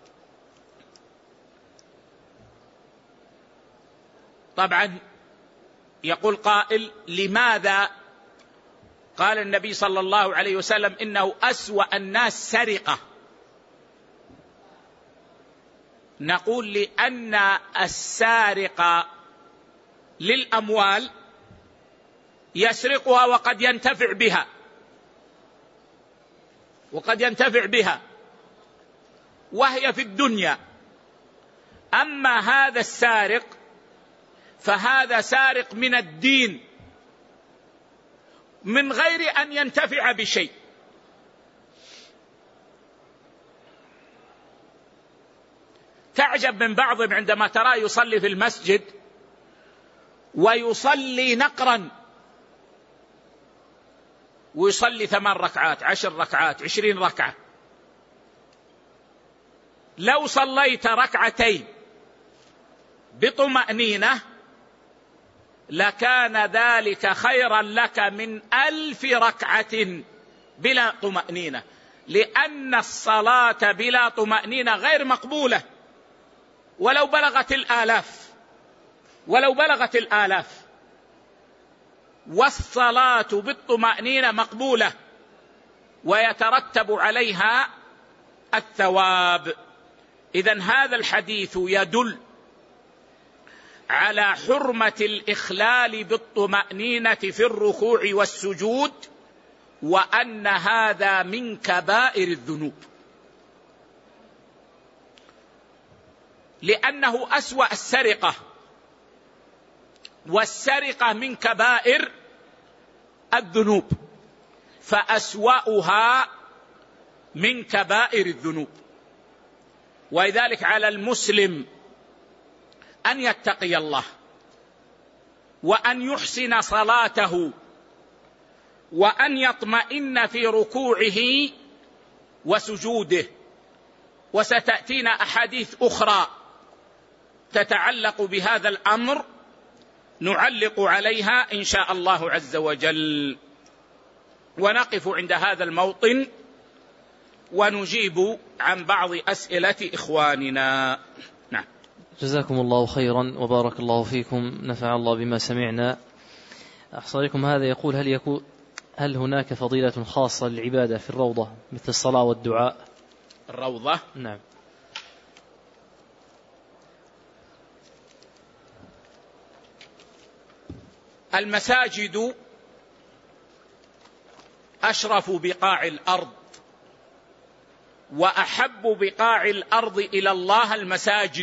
طبعا يقول قائل لماذا قال النبي صلى الله عليه وسلم إنه أسوأ الناس سرقة؟ نقول لأن السارق للأموال يسرقها وقد ينتفع بها وقد ينتفع بها وهي في الدنيا. أما هذا السارق فهذا سارق من الدين من غير أن ينتفع بشيء. تعجب من بعضهم عندما ترى يصلي في المسجد ويصلي نقرا، ويصلي ثمان ركعات عشر ركعات عشرين ركعة. لو صليت ركعتين بطمأنينة لكان ذلك خيرا لك من ألف ركعة بلا طمأنينة، لأن الصلاة بلا طمأنينة غير مقبولة ولو بلغت الآلاف ولو بلغت الآلاف والصلاة بالطمأنينة مقبولة ويترتب عليها الثواب. إذن هذا الحديث يدل على حرمة الإخلال بالطمأنينة في الركوع والسجود، وأن هذا من كبائر الذنوب، لأنه أسوأ السرقة، والسرقة من كبائر الذنوب، فأسوأها من كبائر الذنوب. ولذلك على المسلم أن يتقي الله وأن يحسن صلاته وأن يطمئن في ركوعه وسجوده. وستأتينا أحاديث أخرى تتعلق بهذا الأمر نعلق عليها إن شاء الله عز وجل. ونقف عند هذا الموطن ونجيب عن بعض أسئلة إخواننا. نعم. جزاكم الله خيرا وبارك الله فيكم، نفع الله بما سمعنا. أحصركم هذا يقول: هل يكون هل هناك فضيلة خاصة للعبادة في الروضة مثل الصلاة والدعاء؟ الروضة؟ نعم. المساجد أشرف بقاع الأرض، وأحب بقاع الأرض إلى الله المساجد،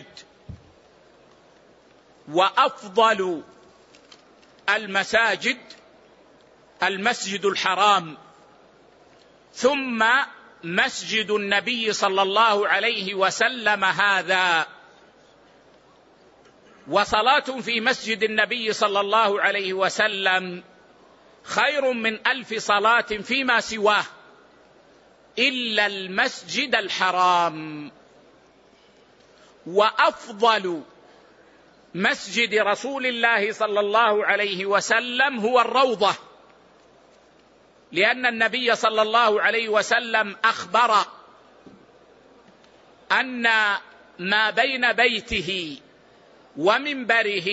وأفضل المساجد المسجد الحرام، ثم مسجد النبي صلى الله عليه وسلم هذا. وصلاة في مسجد النبي صلى الله عليه وسلم خير من ألف صلاة فيما سواه إلا المسجد الحرام. وأفضل مسجد رسول الله صلى الله عليه وسلم هو الروضة، لأن النبي صلى الله عليه وسلم أخبر أن ما بين بيته ومنبره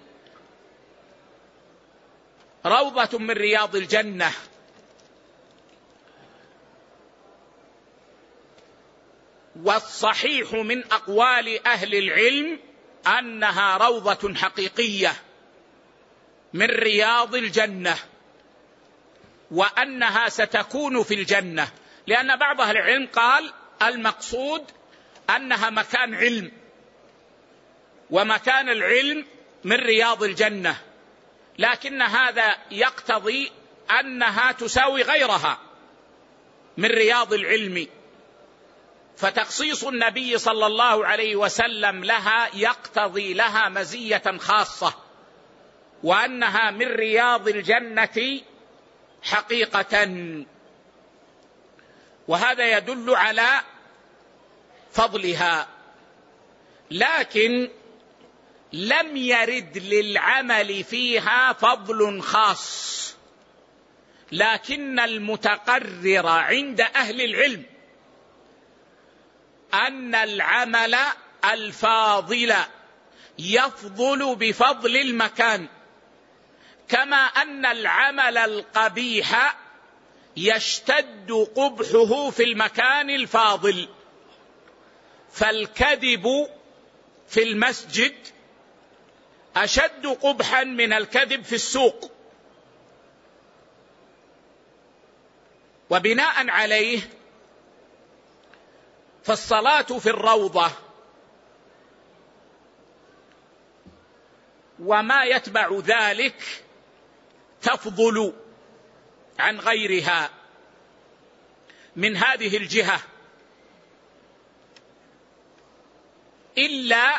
روضة من رياض الجنة. والصحيح من أقوال أهل العلم أنها روضة حقيقية من رياض الجنة، وأنها ستكون في الجنة، لأن بعض أهل العلم قال المقصود أنها مكان علم، ومكان العلم من رياض الجنة، لكن هذا يقتضي أنها تساوي غيرها من رياض العلم، فتخصيص النبي صلى الله عليه وسلم لها يقتضي لها مزية خاصة، وأنها من رياض الجنة حقيقة. وهذا يدل على فضلها، لكن لم يرد للعمل فيها فضل خاص، لكن المتقرر عند أهل العلم أن العمل الفاضل يفضل بفضل المكان، كما أن العمل القبيح يشتد قبحه في المكان الفاضل. فالكذب في المسجد أشد قبحا من الكذب في السوق. وبناء عليه فالصلاة في الروضة وما يتبع ذلك تفضل عن غيرها من هذه الجهة، إلا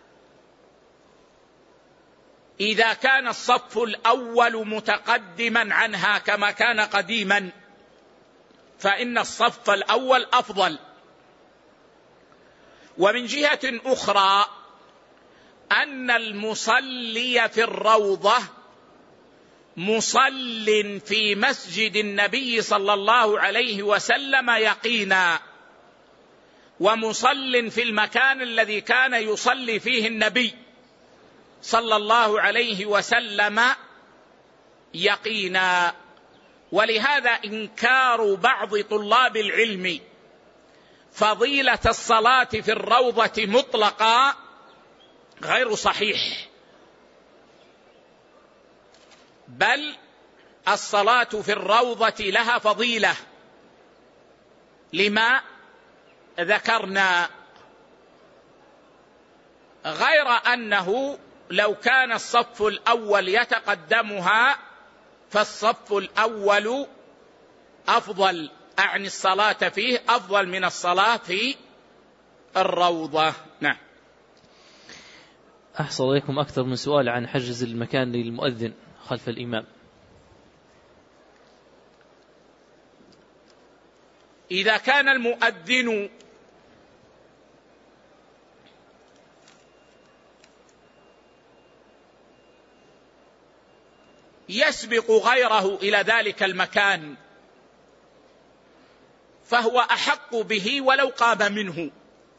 إذا كان الصف الأول متقدما عنها كما كان قديما، فإن الصف الأول أفضل. ومن جهة أخرى أن المصلي في الروضة مصل في مسجد النبي صلى الله عليه وسلم يقينا، ومصل في المكان الذي كان يصلي فيه النبي صلى الله عليه وسلم يقينا. ولهذا إنكار بعض طلاب العلم فضيلة الصلاة في الروضة مطلقا غير صحيح، بل الصلاة في الروضة لها فضيلة لما ذكرنا، غير أنه لو كان الصف الأول يتقدمها فالصف الأول أفضل، أعني الصلاة فيه أفضل من الصلاة في الروضة. نعم. أحصل إليكم أكثر من سؤال عن حجز المكان للمؤذن خلف الإمام. إذا كان المؤذن يسبق غيره إلى ذلك المكان فهو أحق به ولو قام منه.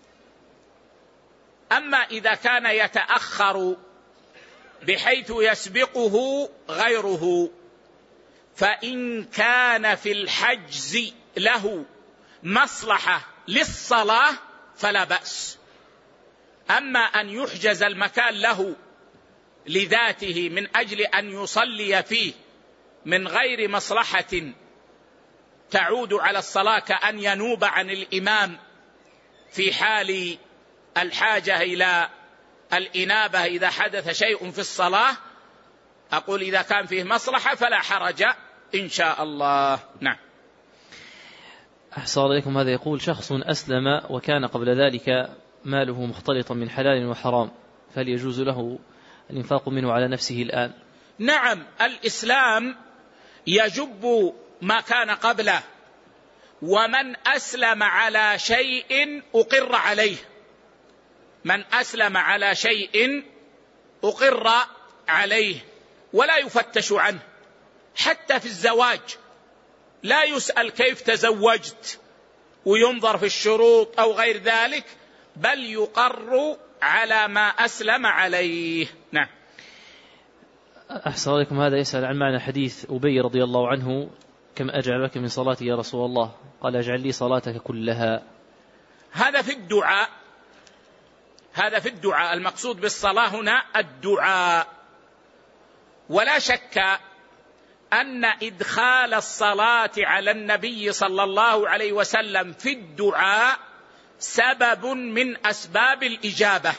أما إذا كان يتأخر بحيث يسبقه غيره فإن كان في الحجز له مصلحة للصلاة فلا بأس. أما أن يحجز المكان له لذاته من أجل أن يصلي فيه من غير مصلحة تعود على الصلاة، كأن ينوب عن الإمام في حال الحاجة إلى الإنابة إذا حدث شيء في الصلاة، أقول إذا كان فيه مصلحة فلا حرج إن شاء الله. نعم. أحسن عليكم. هذا يقول شخص أسلم وكان قبل ذلك ماله مختلطا من حلال وحرام، فهل يجوز له الإنفاق منه على نفسه الآن؟ نعم، الإسلام يجب ما كان قبله، ومن أسلم على شيء أقر عليه، من أسلم على شيء أقر عليه ولا يفتش عنه. حتى في الزواج لا يسأل كيف تزوجت وينظر في الشروط أو غير ذلك، بل يقر على ما أسلم عليه. نعم. أحسن عليكم. هذا يسأل عن معنى حديث أبي رضي الله عنه: كم أجعل لك من صلاتي يا رسول الله؟ قال: اجعل لي صلاتك كلها. هذا في الدعاء، هذا في الدعاء. المقصود بالصلاة هنا الدعاء. ولا شك أن إدخال الصلاة على النبي صلى الله عليه وسلم في الدعاء سبب من أسباب الإجابة.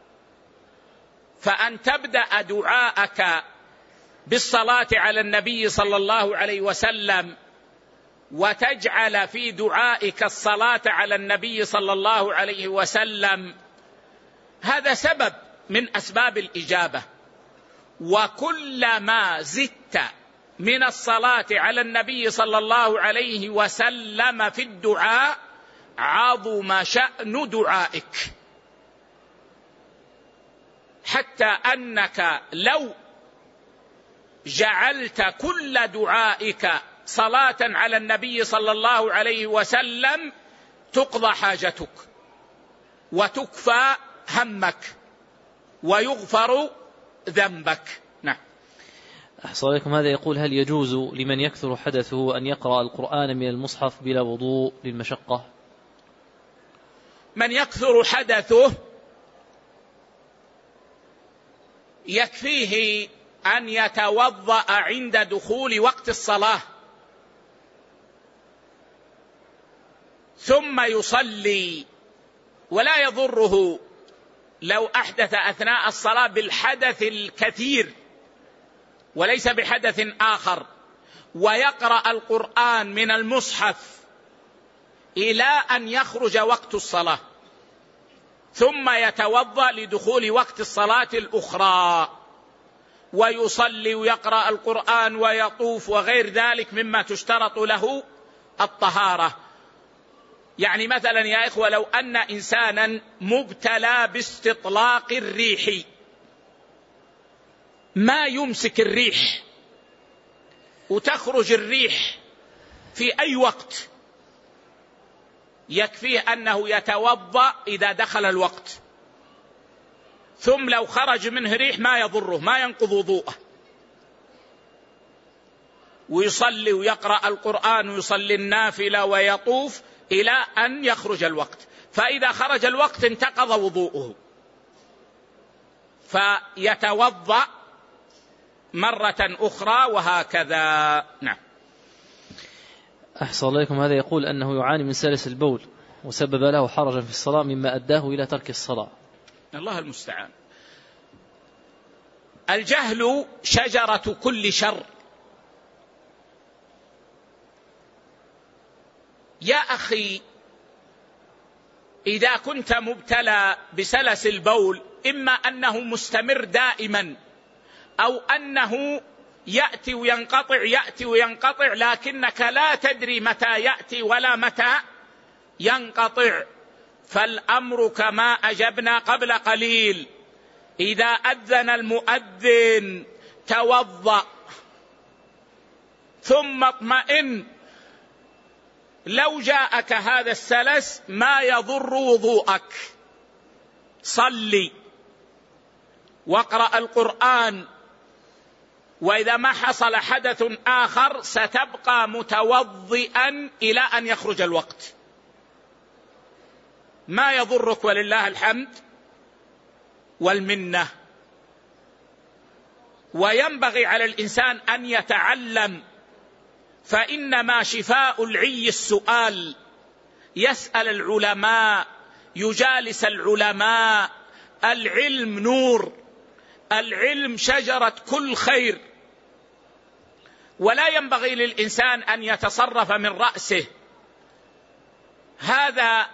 فأن تبدأ دعاءك بالصلاة على النبي صلى الله عليه وسلم وتجعل في دعائك الصلاة على النبي صلى الله عليه وسلم، هذا سبب من أسباب الإجابة. وكلما زدت من الصلاة على النبي صلى الله عليه وسلم في الدعاء عظم شأن دعائك، حتى أنك لو جعلت كل دعائك صلاة على النبي صلى الله عليه وسلم تقضى حاجتك وتكفى همك ويغفر ذنبك. نعم. أحسن عليكم. هذا يقول: هل يجوز لمن يكثر حدثه أن يقرأ القرآن من المصحف بلا وضوء للمشقة؟ من يكثر حدثه يكفيه أن يتوضأ عند دخول وقت الصلاة ثم يصلي، ولا يضره لو أحدث أثناء الصلاة بالحدث الكثير وليس بحدث آخر، ويقرأ القرآن من المصحف إلى أن يخرج وقت الصلاة ثم يتوضأ لدخول وقت الصلاة الأخرى ويصلي ويقرأ القرآن ويطوف وغير ذلك مما تشترط له الطهارة. يعني مثلا يا إخوة، لو أن إنسانا مبتلى باستطلاق الريح ما يمسك الريح وتخرج الريح في أي وقت، يكفيه أنه يتوضأ إذا دخل الوقت، ثم لو خرج منه ريح ما يضره، ما ينقض وضوءه، ويصلي ويقرأ القرآن ويصلي النافلة ويطوف إلى أن يخرج الوقت. فإذا خرج الوقت انتقض وضوءه فيتوضأ مرة أخرى وهكذا. نعم. أحسن عليكم. هذا يقول أنه يعاني من سلس البول وسبب له حرجا في الصلاة مما أداه إلى ترك الصلاة. الله المستعان. الجهل شجرة كل شر. يا أخي، إذا كنت مبتلى بسلس البول إما أنه مستمر دائما أو أنه يأتي وينقطع يأتي وينقطع، لكنك لا تدري متى يأتي ولا متى ينقطع. فالأمر كما أجبنا قبل قليل، إذا أذن المؤذن توضأ ثم اطمئن. لو جاءك هذا السلس ما يضر وضوءك، صلي واقرأ القرآن، وإذا ما حصل حدث آخر ستبقى متوضئا إلى أن يخرج الوقت، ما يضرك، ولله الحمد والمنة. وينبغي على الإنسان أن يتعلم، فإنما شفاء العي السؤال، يسأل العلماء، يجالس العلماء. العلم نور، العلم شجرة كل خير، ولا ينبغي للإنسان أن يتصرف من رأسه. هذا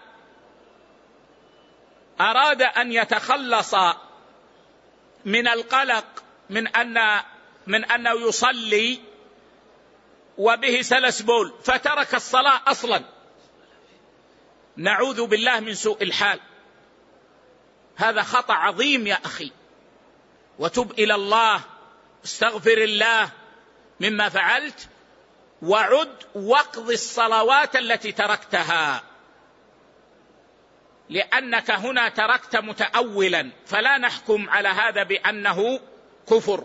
أراد أن يتخلص من القلق من أن من أنه يصلي وبه سلس بول فترك الصلاة أصلا، نعوذ بالله من سوء الحال. هذا خطأ عظيم يا أخي، وتب إلى الله، استغفر الله مما فعلت، وعد واقض الصلوات التي تركتها، لأنك هنا تركت متأولا، فلا نحكم على هذا بأنه كفر،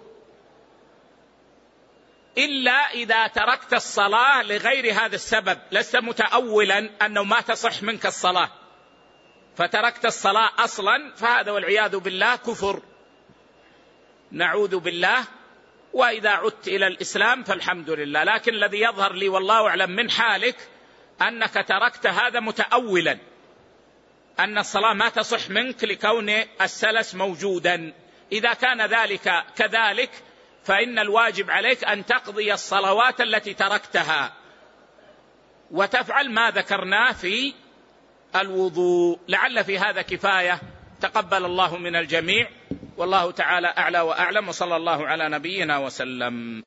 إلا إذا تركت الصلاة لغير هذا السبب، لست متأولا أنه ما تصح منك الصلاة فتركت الصلاة أصلا، فهذا والعياذ بالله كفر، نعوذ بالله. وإذا عدت إلى الإسلام فالحمد لله. لكن الذي يظهر لي والله أعلم من حالك أنك تركت هذا متأولا أن الصلاة ما تصح منك لكون السلس موجودا. إذا كان ذلك كذلك فإن الواجب عليك أن تقضي الصلوات التي تركتها وتفعل ما ذكرناه في الوضوء. لعل في هذا كفاية، تقبل الله من الجميع، والله تعالى أعلى وأعلم، وصلى الله على نبينا وسلم.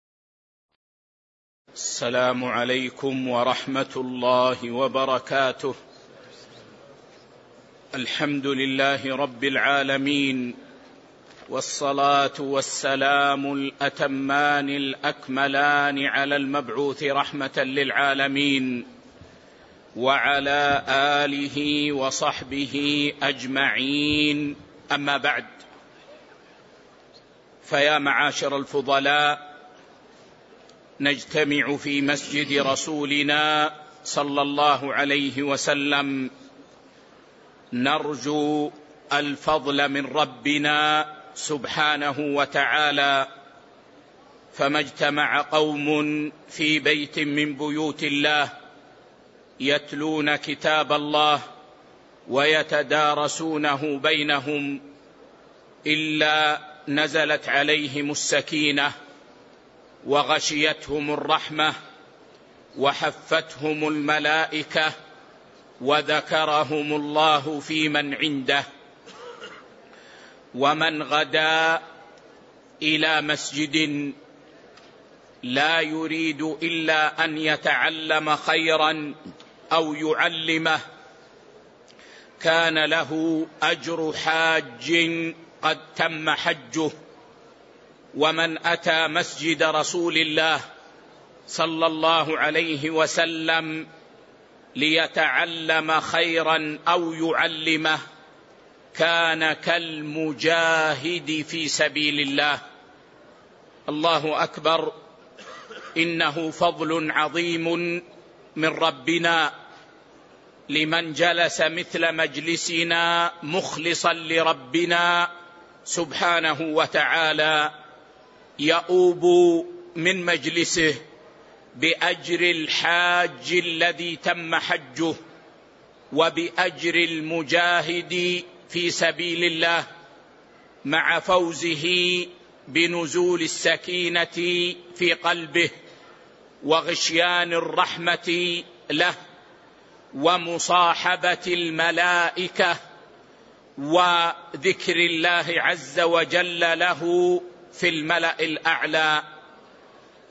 السلام عليكم ورحمة الله وبركاته. الحمد لله رب العالمين، والصلاة والسلام الأتمان الأكملان على المبعوث رحمة للعالمين، وعلى آله وصحبه أجمعين. أما بعد، فيا معاشر الفضلاء، نجتمع في مسجد رسولنا صلى الله عليه وسلم نرجو الفضل من ربنا سبحانه وتعالى، فما اجتمع قوم في بيت من بيوت الله يتلون كتاب الله ويتدارسونه بينهم إلا نزلت عليهم السكينة وغشيتهم الرحمة وحفتهم الملائكة وذكرهم الله في من عنده. ومن غدا إلى مسجد لا يريد إلا أن يتعلم خيرا أو يعلمه كان له أجر حاج قد تم حجه. ومن أتى مسجد رسول الله صلى الله عليه وسلم ليتعلم خيرا أو يعلمه كان كالمجاهد في سبيل الله. الله أكبر، إنه فضل عظيم من ربنا لمن جلس مثل مجلسنا مخلصا لربنا سبحانه وتعالى، يؤوب من مجلسه بأجر الحاج الذي تم حجه وبأجر المجاهد في سبيل الله، مع فوزه بنزول السكينة في قلبه وغشيان الرحمة له ومصاحبة الملائكة وذكر الله عز وجل له في الملأ الأعلى.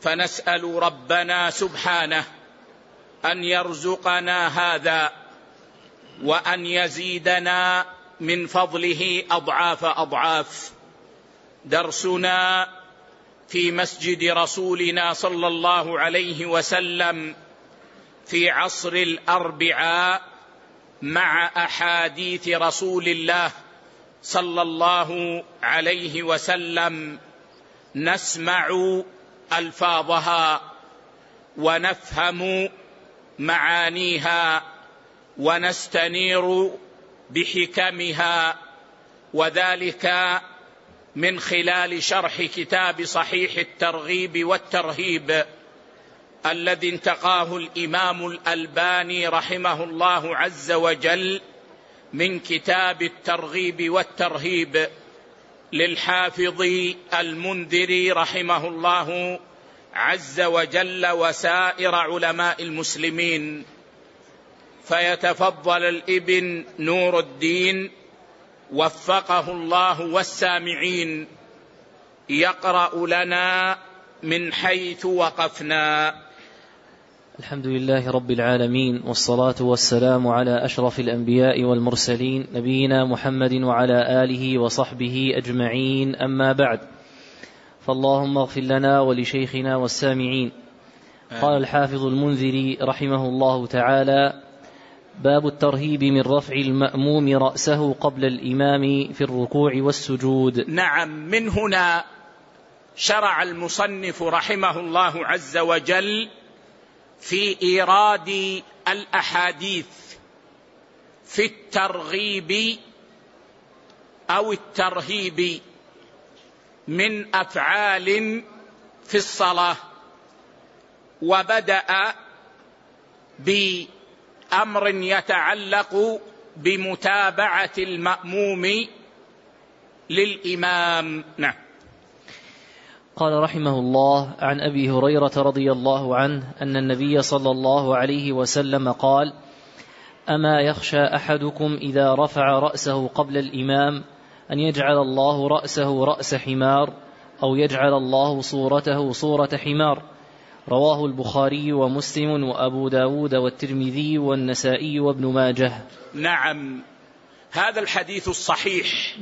فنسأل ربنا سبحانه أن يرزقنا هذا وأن يزيدنا من فضله أضعاف أضعاف. درسنا في مسجد رسولنا صلى الله عليه وسلم في عصر الأربعاء مع أحاديث رسول الله صلى الله عليه وسلم، نسمع ألفاظها ونفهم معانيها ونستنير بحكمها، وذلك من خلال شرح كتاب صحيح الترغيب والترهيب الذي انتقاه الإمام الألباني رحمه الله عز وجل من كتاب الترغيب والترهيب للحافظ المنذري رحمه الله عز وجل وسائر علماء المسلمين. فيتفضل الابن نور الدين وفقه الله والسامعين يقرأ لنا من حيث وقفنا. الحمد لله رب العالمين، والصلاة والسلام على أشرف الأنبياء والمرسلين نبينا محمد وعلى آله وصحبه أجمعين، أما بعد، فاللهم اغفر لنا ولشيخنا والسامعين. قال الحافظ المنذري رحمه الله تعالى: باب الترهيب من رفع المأموم رأسه قبل الإمام في الركوع والسجود. نعم، من هنا شرع المصنف رحمه الله عز وجل في إيراد الأحاديث في الترغيب أو الترهيب من أفعال في الصلاة، وبدأ بأمر يتعلق بمتابعة المأموم للإمام. نعم. قال رحمه الله: عن أبي هريرة رضي الله عنه أن النبي صلى الله عليه وسلم قال: أما يخشى أحدكم إذا رفع رأسه قبل الإمام أن يجعل الله رأسه رأس حمار، أو يجعل الله صورته صورة حمار. رواه البخاري ومسلم وأبو داود والترمذي والنسائي وابن ماجه. نعم، هذا الحديث الصحيح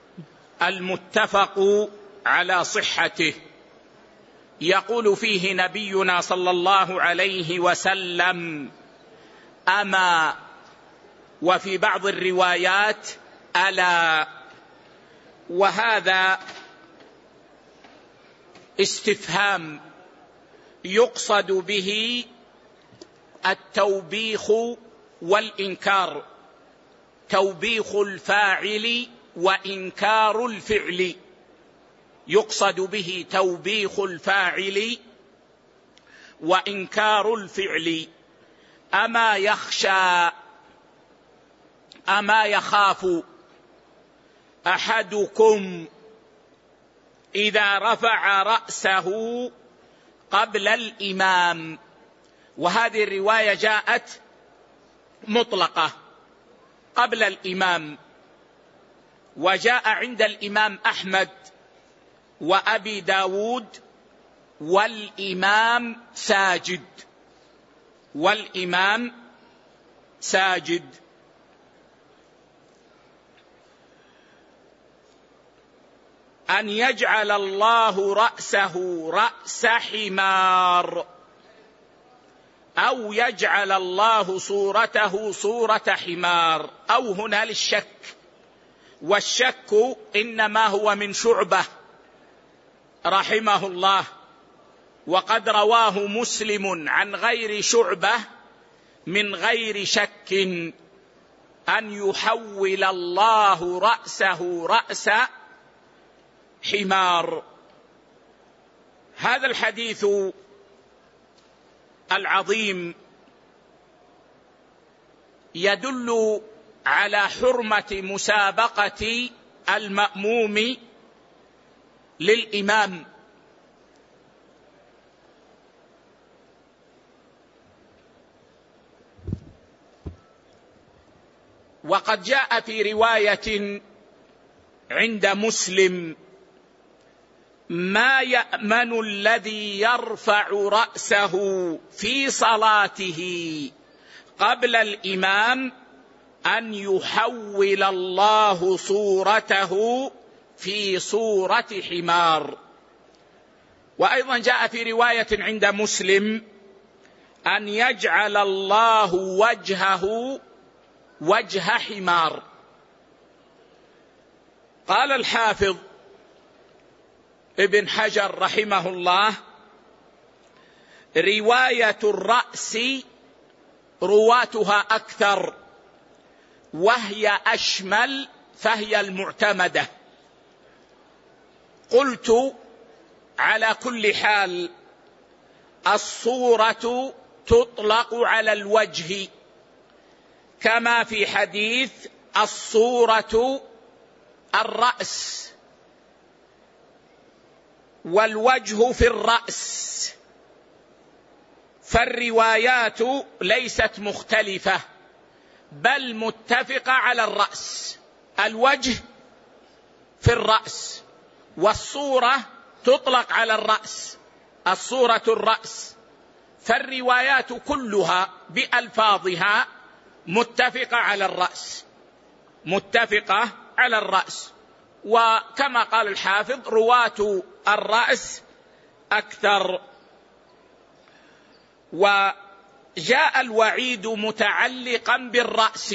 المتفق على صحته يقول فيه نبينا صلى الله عليه وسلم: أما، وفي بعض الروايات ألا، وهذا استفهام يقصد به التوبيخ والإنكار، توبيخ الفاعل وإنكار الفعل، يقصد به توبيخ الفاعل وإنكار الفعل. أما يخشى، أما يخاف أحدكم إذا رفع رأسه قبل الإمام، وهذه الرواية جاءت مطلقة قبل الإمام، وجاء عند الإمام أحمد وأبي داود والإمام ساجد، والإمام ساجد. أن يجعل الله رأسه رأس حمار، أو يجعل الله صورته صورة حمار، أو هنا للشك، والشك إنما هو من شعبة رحمه الله، وقد رواه مسلم عن غير شعبة من غير شك أن يحول الله رأسه رأس حمار. هذا الحديث العظيم يدل على حرمة مسابقة المأموم للإمام، وقد جاء في رواية عند مسلم ما يأمن الذي يرفع رأسه في صلاته قبل الإمام أن يحول الله صورته في صورة حمار. وأيضا جاء في رواية عند مسلم أن يجعل الله وجهه وجه حمار. قال الحافظ ابن حجر رحمه الله: رواية الرأس رواتها أكثر وهي أشمل فهي المعتمدة. قلت: على كل حال الصورة تطلق على الوجه، كما في حديث الصورة الرأس والوجه في الرأس، فالروايات ليست مختلفة بل متفقة على الرأس، الوجه في الرأس، والصورة تطلق على الرأس، الصورة الرأس، فالروايات كلها بألفاظها متفقة على الرأس، متفقة على الرأس. وكما قال الحافظ: رواة الرأس أكثر. وجاء الوعيد متعلقا بالرأس،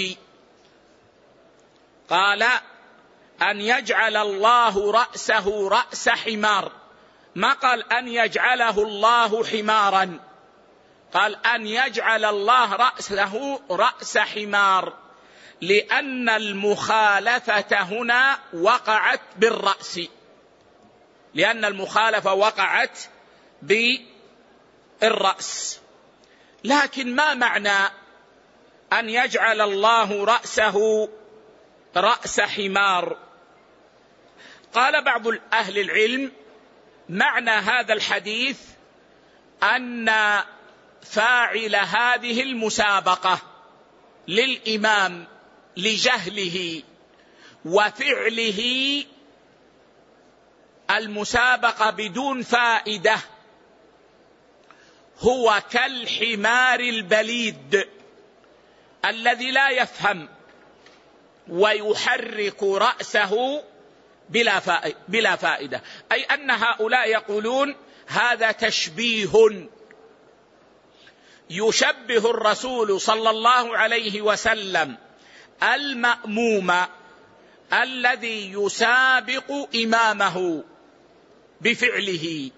قال: أن يجعل الله رأسه رأس حمار، ما قال أن يجعله الله حمارا، قال أن يجعل الله رأسه رأس حمار، لأن المخالفة هنا وقعت بالرأس، لأن المخالفة وقعت بالرأس. لكن ما معنى أن يجعل الله رأسه رأس حمار؟ قال بعض أهل العلم: معنى هذا الحديث أن فاعل هذه المسابقة للإمام لجهله وفعله المسابقة بدون فائدة هو كالحمار البليد الذي لا يفهم ويحرك رأسه بلا فائدة، أي أن هؤلاء يقولون هذا تشبيه، يشبه الرسول صلى الله عليه وسلم المأموم الذي يسابق إمامه بفعله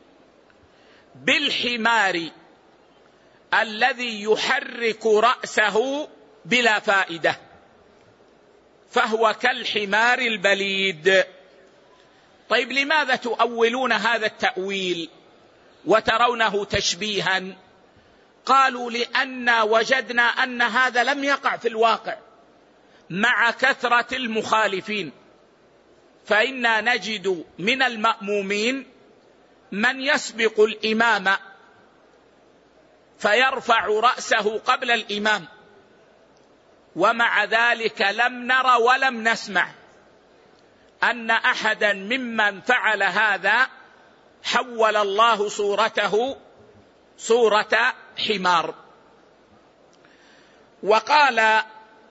بالحمار الذي يحرك رأسه بلا فائدة، فهو كالحمار البليد. طيب، لماذا تؤولون هذا التأويل وترونه تشبيها؟ قالوا: لأن وجدنا أن هذا لم يقع في الواقع مع كثرة المخالفين، فإنا نجد من المأمومين من يسبق الإمام فيرفع رأسه قبل الإمام، ومع ذلك لم نر ولم نسمع أن أحدا ممن فعل هذا حول الله صورته صورة حمار. وقال: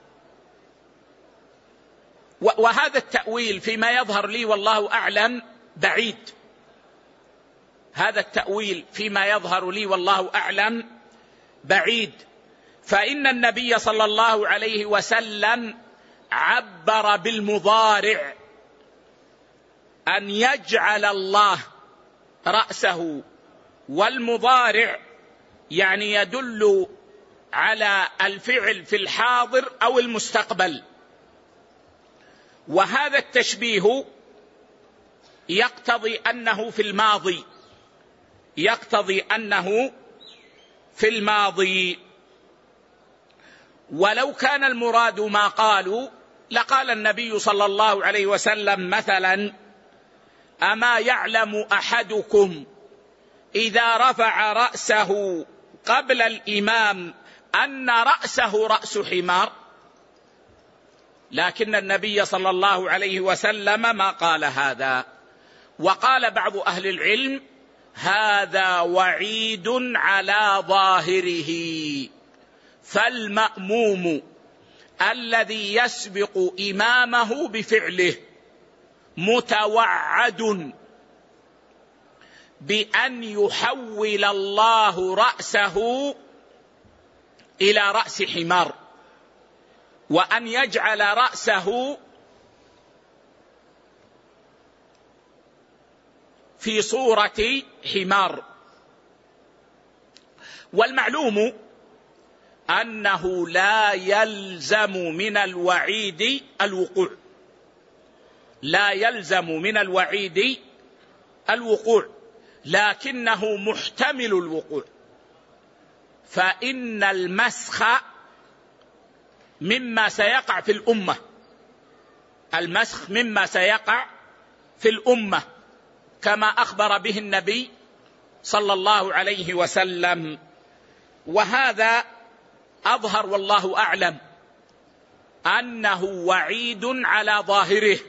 وهذا التأويل فيما يظهر لي والله أعلم بعيد، هذا التأويل فيما يظهر لي والله أعلم بعيد، فإن النبي صلى الله عليه وسلم عبر بالمضارع أن يجعل الله رأسه، والمضارع يعني يدل على الفعل في الحاضر أو المستقبل، وهذا التشبيه يقتضي أنه في الماضي، يقتضي أنه في الماضي. ولو كان المراد ما قالوا لقال النبي صلى الله عليه وسلم مثلا: أما يعلم أحدكم إذا رفع رأسه قبل الإمام أن رأسه رأس حمار؟ لكن النبي صلى الله عليه وسلم ما قال هذا، وقال بعض أهل العلم هذا وعيد على ظاهره، فالمأموم الذي يسبق إمامه بفعله متوعد بأن يحول الله رأسه إلى رأس حمار، وأن يجعل رأسه في صورة حمار. والمعلوم أنه لا يلزم من الوعيد الوقوع، لا يلزم من الوعيد الوقوع، لكنه محتمل الوقوع. فإن المسخ مما سيقع في الأمة، المسخ مما سيقع في الأمة كما أخبر به النبي صلى الله عليه وسلم. وهذا أظهر والله أعلم أنه وعيد على ظاهره،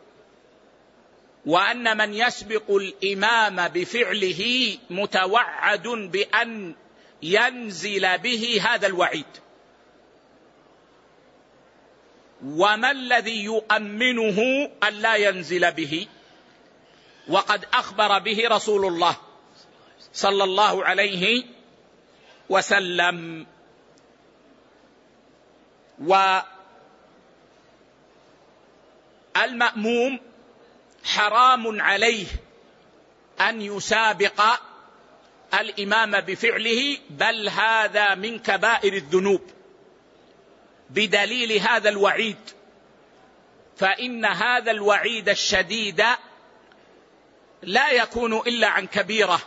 وأن من يسبق الإمام بفعله متوعد بأن ينزل به هذا الوعيد. وما الذي يؤمنه أن لا ينزل به؟ وقد أخبر به رسول الله صلى الله عليه وسلم. والمأموم حرام عليه أن يسابق الإمام بفعله، بل هذا من كبائر الذنوب بدليل هذا الوعيد. فإن هذا الوعيد الشديد لا يكون إلا عن كبيرة،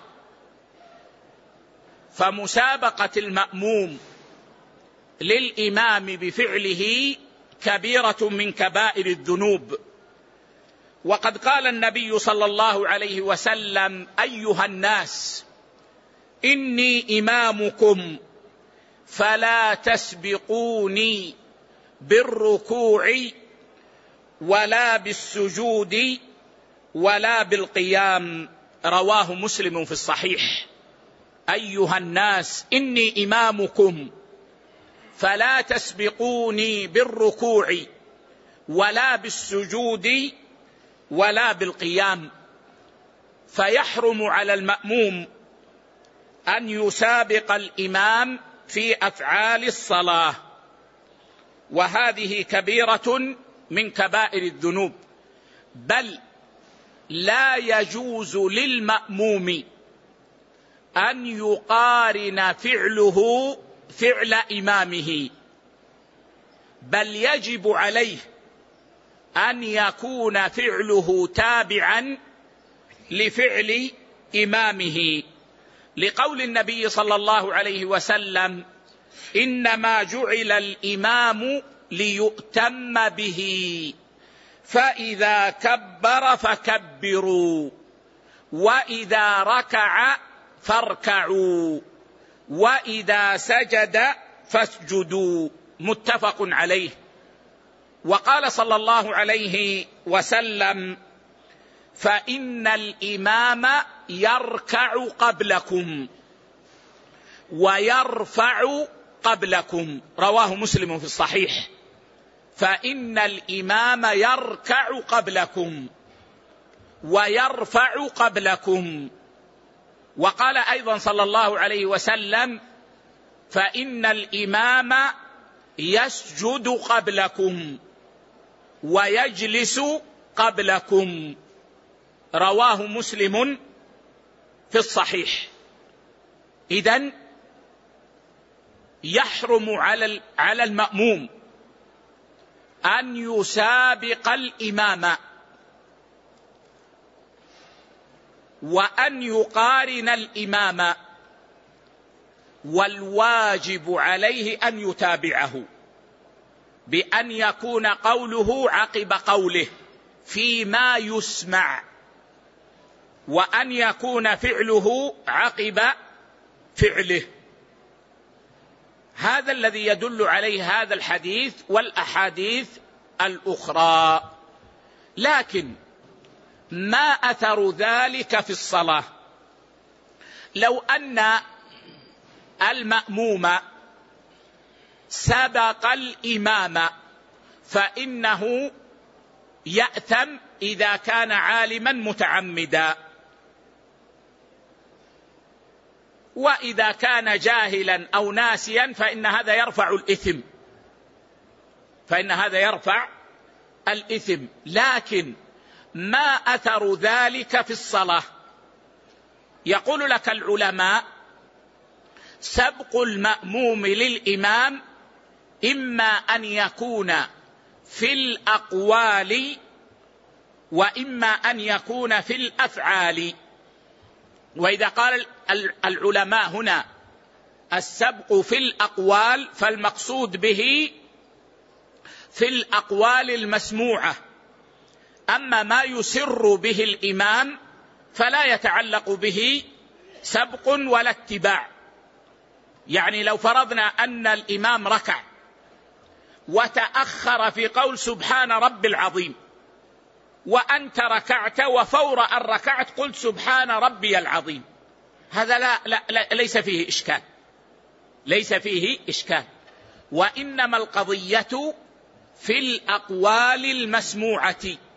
فمسابقة المأموم للإمام بفعله كبيرة من كبائر الذنوب. وقد قال النبي صلى الله عليه وسلم: أيها الناس إني إمامكم فلا تسبقوني بالركوع ولا بالسجود ولا بالقيام. رواه مسلم في الصحيح. أيها الناس إني إمامكم فلا تسبقوني بالركوع ولا بالسجود ولا بالقيام. فيحرم على المأموم أن يسابق الإمام في أفعال الصلاة، وهذه كبيرة من كبائر الذنوب. بل لا يجوز للمأموم أن يقارن فعله فعل إمامه، بل يجب عليه أن يكون فعله تابعا لفعل إمامه، لقول النبي صلى الله عليه وسلم: إنما جعل الإمام ليؤتم به، فإذا كبر فكبروا، وإذا ركع فاركعوا، وإذا سجد فاسجدوا. متفق عليه. وقال صلى الله عليه وسلم: فإن الإمام يركع قبلكم ويرفع قبلكم. رواه مسلم في الصحيح. فإن الإمام يركع قبلكم ويرفع قبلكم. وقال أيضا صلى الله عليه وسلم: فإن الإمام يسجد قبلكم ويجلس قبلكم. رواه مسلم في الصحيح. إذن يحرم على على المأموم أن يسابق الإمام وأن يقارن الإمام، والواجب عليه أن يتابعه بأن يكون قوله عقب قوله فيما يسمع، وأن يكون فعله عقب فعله. هذا الذي يدل عليه هذا الحديث والأحاديث الأخرى. لكن ما أثر ذلك في الصلاة؟ لو أن المأموم سبق الإمام فإنه يأثم إذا كان عالما متعمدا، وإذا كان جاهلا أو ناسيا فإن هذا يرفع الإثم، فإن هذا يرفع الإثم. لكن ما أثر ذلك في الصلاة؟ يقول لك العلماء: سبق المأموم للإمام إما أن يكون في الأقوال وإما أن يكون في الأفعال. وإذا قال العلماء هنا السبق في الأقوال فالمقصود به في الأقوال المسموعة، أما ما يسر به الإمام فلا يتعلق به سبق ولا اتباع. يعني لو فرضنا أن الإمام ركع وتأخر في قول سبحان رب العظيم، وأنت ركعت وفور أن ركعت قلت سبحان ربي العظيم، هذا لا, لا, لا ليس فيه إشكال، ليس فيه إشكال. وإنما القضية في الأقوال المسموعة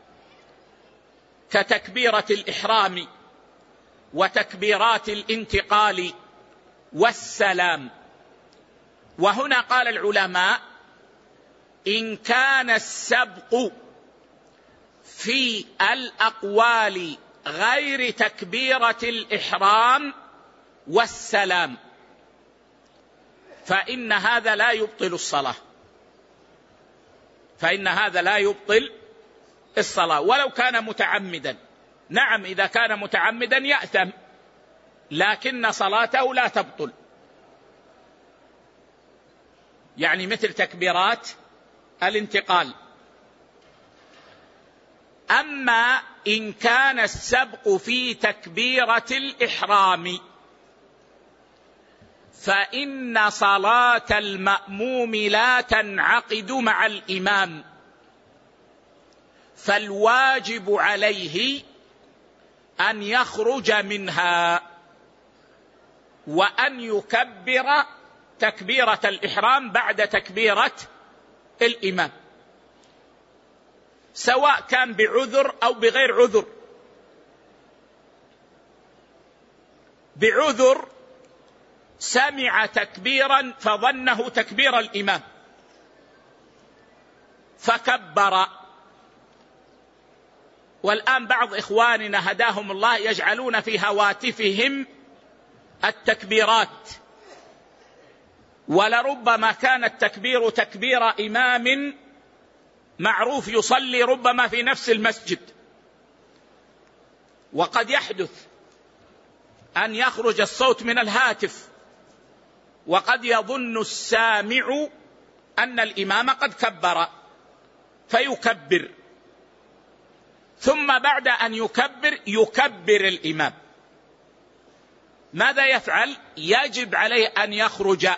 كتكبيرة الإحرام وتكبيرات الانتقال والسلام. وهنا قال العلماء: إن كان السبق في الأقوال غير تكبيرة الإحرام والسلام فإن هذا لا يبطل الصلاة، فإن هذا لا يبطل الصلاة ولو كان متعمدا. نعم، إذا كان متعمدا يأثم، لكن صلاته لا تبطل، يعني مثل تكبيرات الانتقال. أما إن كان السبق في تكبيرة الإحرام فإن صلاة المأموم لا تنعقد مع الإمام، فالواجب عليه أن يخرج منها وأن يكبر تكبيرة الإحرام بعد تكبيرة الإمام، سواء كان بعذر أو بغير عذر. بعذر سمع تكبيرا فظنه تكبير الإمام فكبر، والآن بعض إخواننا هداهم الله يجعلون في هواتفهم التكبيرات، ولربما كان التكبير تكبير إمام معروف يصلي ربما في نفس المسجد، وقد يحدث أن يخرج الصوت من الهاتف وقد يظن السامع أن الإمام قد كبر فيكبر، ثم بعد أن يكبر يكبر الإمام. ماذا يفعل؟ يجب عليه أن يخرج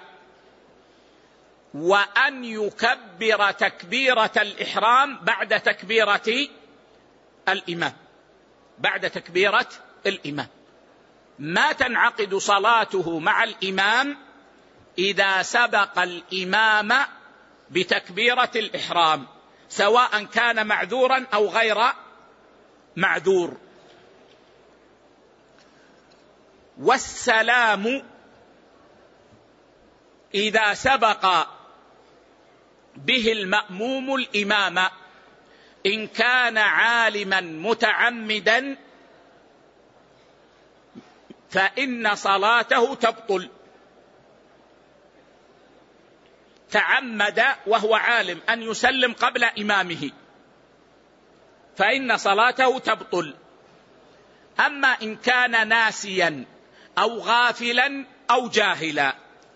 وأن يكبر تكبيرة الإحرام بعد تكبيرة الإمام، بعد تكبيرة الإمام. ما تنعقد صلاته مع الإمام إذا سبق الإمام بتكبيرة الإحرام، سواء كان معذورا أو غير معذور. والسلام إذا سبق به المأموم الإمام إن كان عالما متعمدا فإن صلاته تبطل. تعمد وهو عالم أن يسلم قبل إمامه فإن صلاته تبطل. أما إن كان ناسيا أو غافلا أو جاهلا،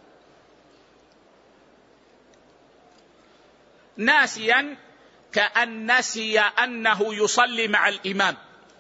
ناسيا كأن نسي أنه يصلي مع الإمام،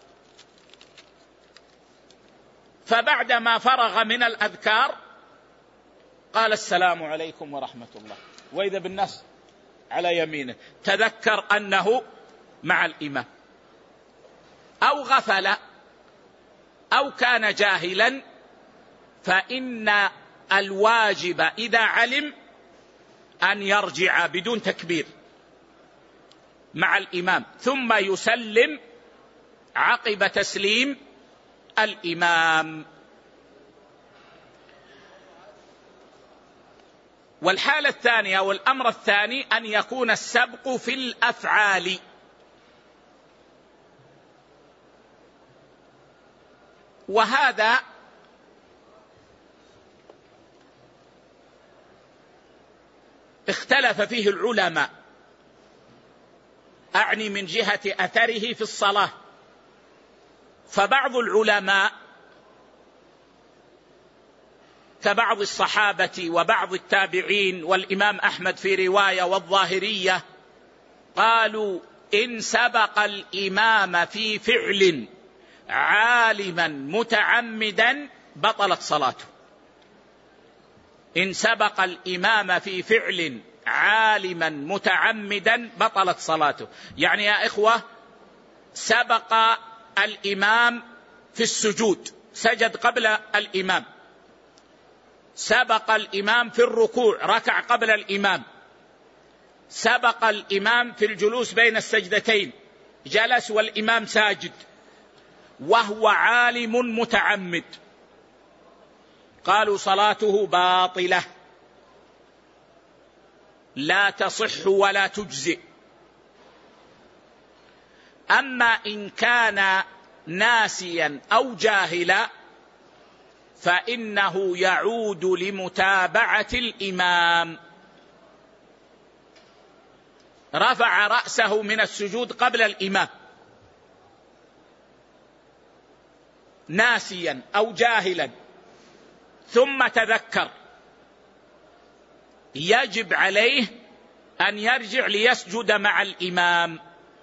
فبعدما فرغ من الأذكار قال السلام عليكم ورحمة الله، وإذا بالناس على يمينه تذكر أنه مع الإمام. أو غفل أو كان جاهلا، فإن الواجب إذا علم أن يرجع بدون تكبير مع الإمام، ثم يسلم عقب تسليم الإمام. والحالة الثانية والأمر الثاني أن يكون السبق في الأفعال، وهذا اختلف فيه العلماء، أعني من جهة أثره في الصلاة. فبعض العلماء كبعض الصحابة وبعض التابعين والإمام أحمد في رواية والظاهرية قالوا إن سبق الإمام في فعل عالما متعمدا بطلت صلاته. إن سبق الإمام في فعل عالما متعمدا بطلت صلاته. يعني يا إخوة، سبق الإمام في السجود، سجد قبل الإمام، سبق الإمام في الركوع، ركع قبل الإمام، سبق الإمام في الجلوس بين السجدتين، جلس والإمام ساجد، وهو عالم متعمد، قالوا صلاته باطلة لا تصح ولا تجزئ. أما إن كان ناسيا أو جاهلا فإنه يعود لمتابعة الإمام. رفع رأسه من السجود قبل الإمام ناسيا أو جاهلا ثم تذكر، يجب عليه أن يرجع ليسجد مع الإمام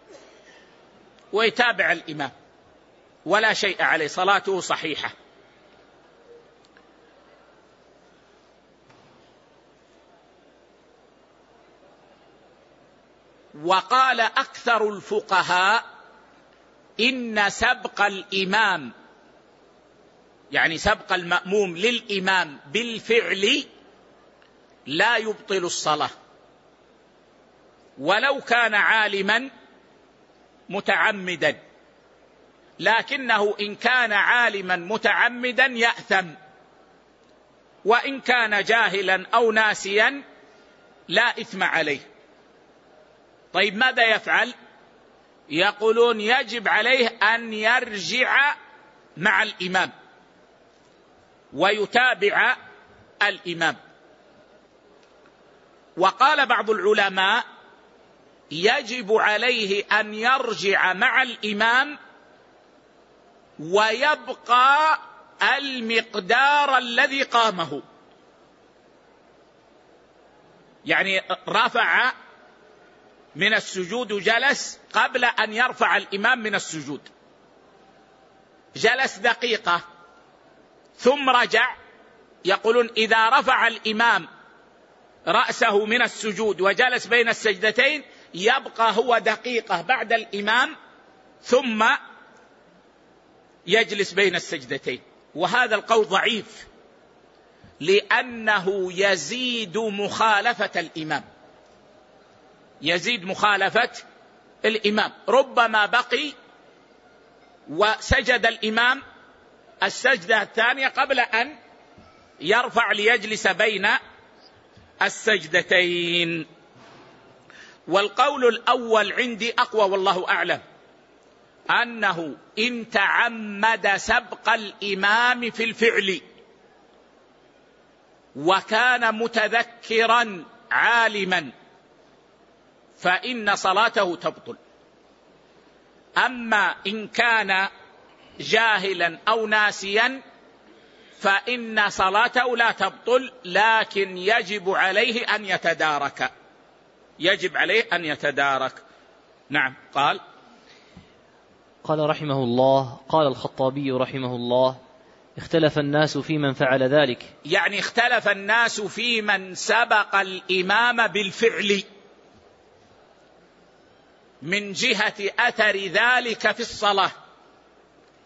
ويتابع الإمام، ولا شيء عليه، صلاته صحيحة. وقال أكثر الفقهاء إن سبق الإمام، يعني سبق المأموم للإمام بالفعل، لا يبطل الصلاة ولو كان عالما متعمدا، لكنه إن كان عالما متعمدا يأثم، وإن كان جاهلا أو ناسيا لا إثم عليه. طيب ماذا يفعل؟ يقولون يجب عليه أن يرجع مع الإمام ويتابع الإمام. وقال بعض العلماء يجب عليه أن يرجع مع الإمام ويبقى المقدار الذي قامه، يعني رفع من السجود وجلس قبل أن يرفع الإمام من السجود، جلس دقيقة ثم رجع. يقولون إذا رفع الإمام رأسه من السجود وجلس بين السجدتين يبقى هو دقيقة بعد الإمام ثم يجلس بين السجدتين. وهذا القول ضعيف لأنه يزيد مخالفة الإمام، يزيد مخالفة الإمام. ربما بقي وسجد الإمام السجدة الثانية قبل أن يرفع ليجلس بين السجدتين. والقول الأول عندي أقوى والله أعلم، أنه إن تعمد سبق الإمام في الفعل وكان متذكرا عالما فإن صلاته تبطل. أما إن كان جاهلا أو ناسيا فإن صلاته لا تبطل، لكن يجب عليه أن يتدارك، يجب عليه أن يتدارك. نعم. قال قال رحمه الله، قال الخطابي رحمه الله: اختلف الناس في من فعل ذلك. يعني اختلف الناس في من سبق الإمام بالفعل من جهة أثر ذلك في الصلاة،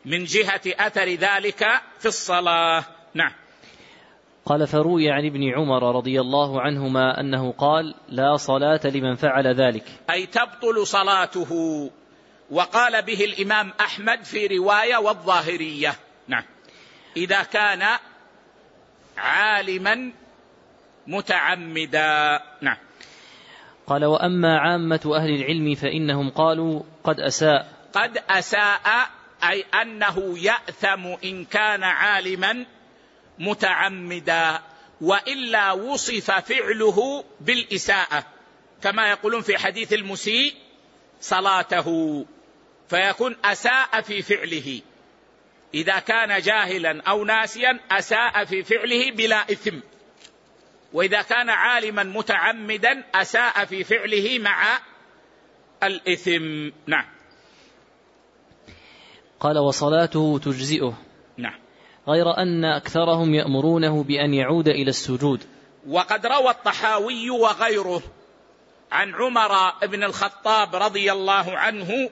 من جهة أثر ذلك في الصلاة. نعم. قال فروي عن ابن عمر رضي الله عنهما أنه قال لا صلاة لمن فعل ذلك، أي تبطل صلاته، وقال به الإمام أحمد في رواية والظاهرية. نعم. إذا كان عالما متعمدا. نعم. قال وأما عامة أهل العلم فإنهم قالوا قد أساء. قد أساء أي أنه يأثم إن كان عالما متعمدا، وإلا وصف فعله بالإساءة كما يقولون في حديث المسيء صلاته، فيكون أساء في فعله. إذا كان جاهلا أو ناسيا أساء في فعله بلا إثم، وإذا كان عالما متعمدا أساء في فعله مع الإثم. نعم. قال وصلاته تجزئه. نعم. غير أن أكثرهم يأمرونه بأن يعود إلى السجود. وقد روى الطحاوي وغيره عن عمر بن الخطاب رضي الله عنه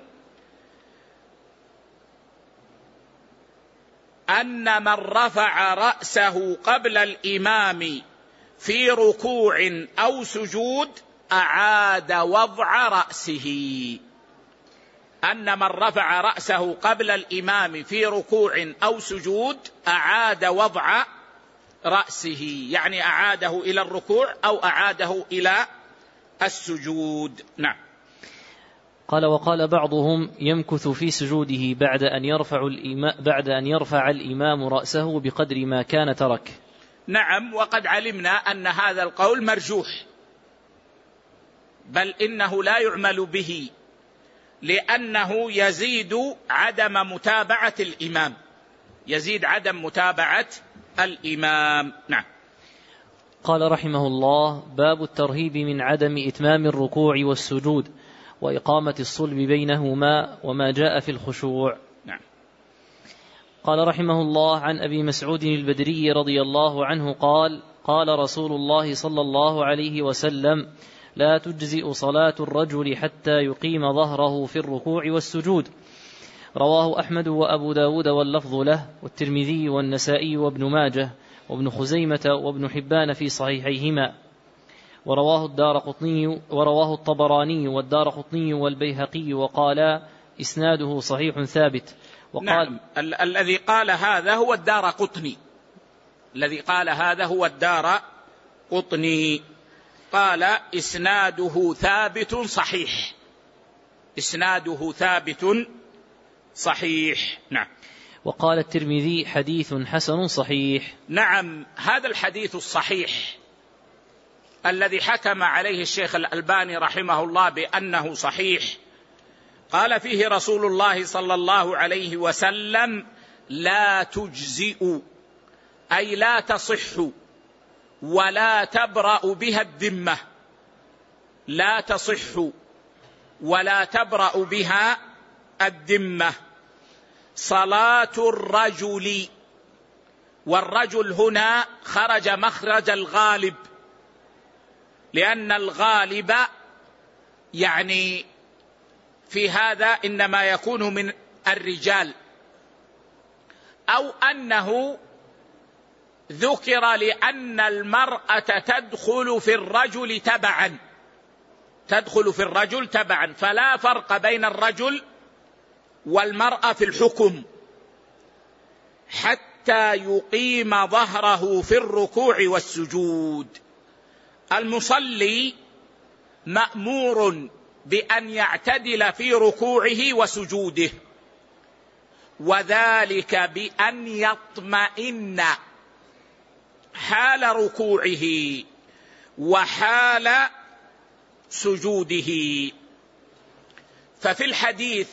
أن من رفع رأسه قبل الإمام في ركوع أو سجود أعاد وضع رأسه. أن من رفع رأسه قبل الإمام في ركوع أو سجود أعاد وضع رأسه، يعني أعاده إلى الركوع أو أعاده إلى السجود. نعم. قال وقال بعضهم يمكث في سجوده بعد أن يرفع الإمام, بعد أن يرفع الإمام رأسه بقدر ما كان ترك. نعم. وقد علمنا أن هذا القول مرجوح، بل إنه لا يعمل به، لأنه يزيد عدم متابعة الإمام، يزيد عدم متابعة الإمام. نعم. قال رحمه الله باب الترهيب من عدم إتمام الركوع والسجود وإقامة الصلب بينهما وما جاء في الخشوع. نعم. قال رحمه الله عن أبي مسعود البدري رضي الله عنه قال قال رسول الله صلى الله عليه وسلم لا تجزئ صلاة الرجل حتى يقيم ظهره في الركوع والسجود. رواه أحمد وأبو داود واللفظ له، والترمذي والنسائي وابن ماجه وابن خزيمة وابن حبان في صحيحيهما، ورواه الدارقطني ورواه الطبراني والدارقطني والبيهقي وقالا إسناده صحيح ثابت. وقال نعم. ال- الذي قال هذا هو الدارقطني، الذي قال هذا هو الدارقطني، قال إسناده ثابت صحيح، إسناده ثابت صحيح. نعم. وقال الترمذي حديث حسن صحيح. نعم. هذا الحديث الصحيح الذي حكم عليه الشيخ الألباني رحمه الله بأنه صحيح، قال فيه رسول الله صلى الله عليه وسلم لا تجزئ، أي لا تصح ولا تبرأ بها الذمة، لا تصح ولا تبرأ بها الذمة صلاة الرجل. والرجل هنا خرج مخرج الغالب، لأن الغالب يعني في هذا إنما يكون من الرجال، أو أنه ذكر لأن المرأة تدخل في الرجل تبعا، تدخل في الرجل تبعا، فلا فرق بين الرجل والمرأة في الحكم حتى يقيم ظهره في الركوع والسجود. المصلي مأمور بأن يعتدل في ركوعه وسجوده، وذلك بأن يطمئن حال ركوعه وحال سجوده. ففي الحديث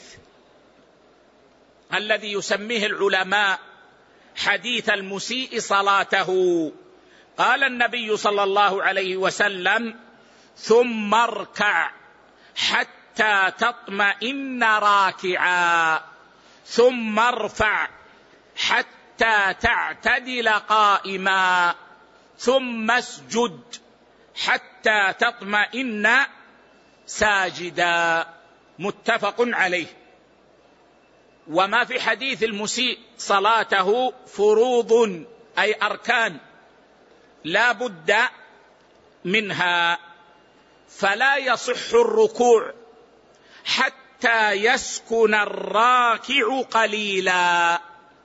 الذي يسميه العلماء حديث المسيء صلاته قال النبي صلى الله عليه وسلم ثم اركع حتى تطمئن راكعا ثم ارفع حتى تعتدل قائما ثم اسجد حتى تطمئن ساجدا. متفق عليه. وما في حديث المسيء صلاته فروض أي أركان لا بد منها، فلا يصح الركوع حتى يسكن الراكع قليلا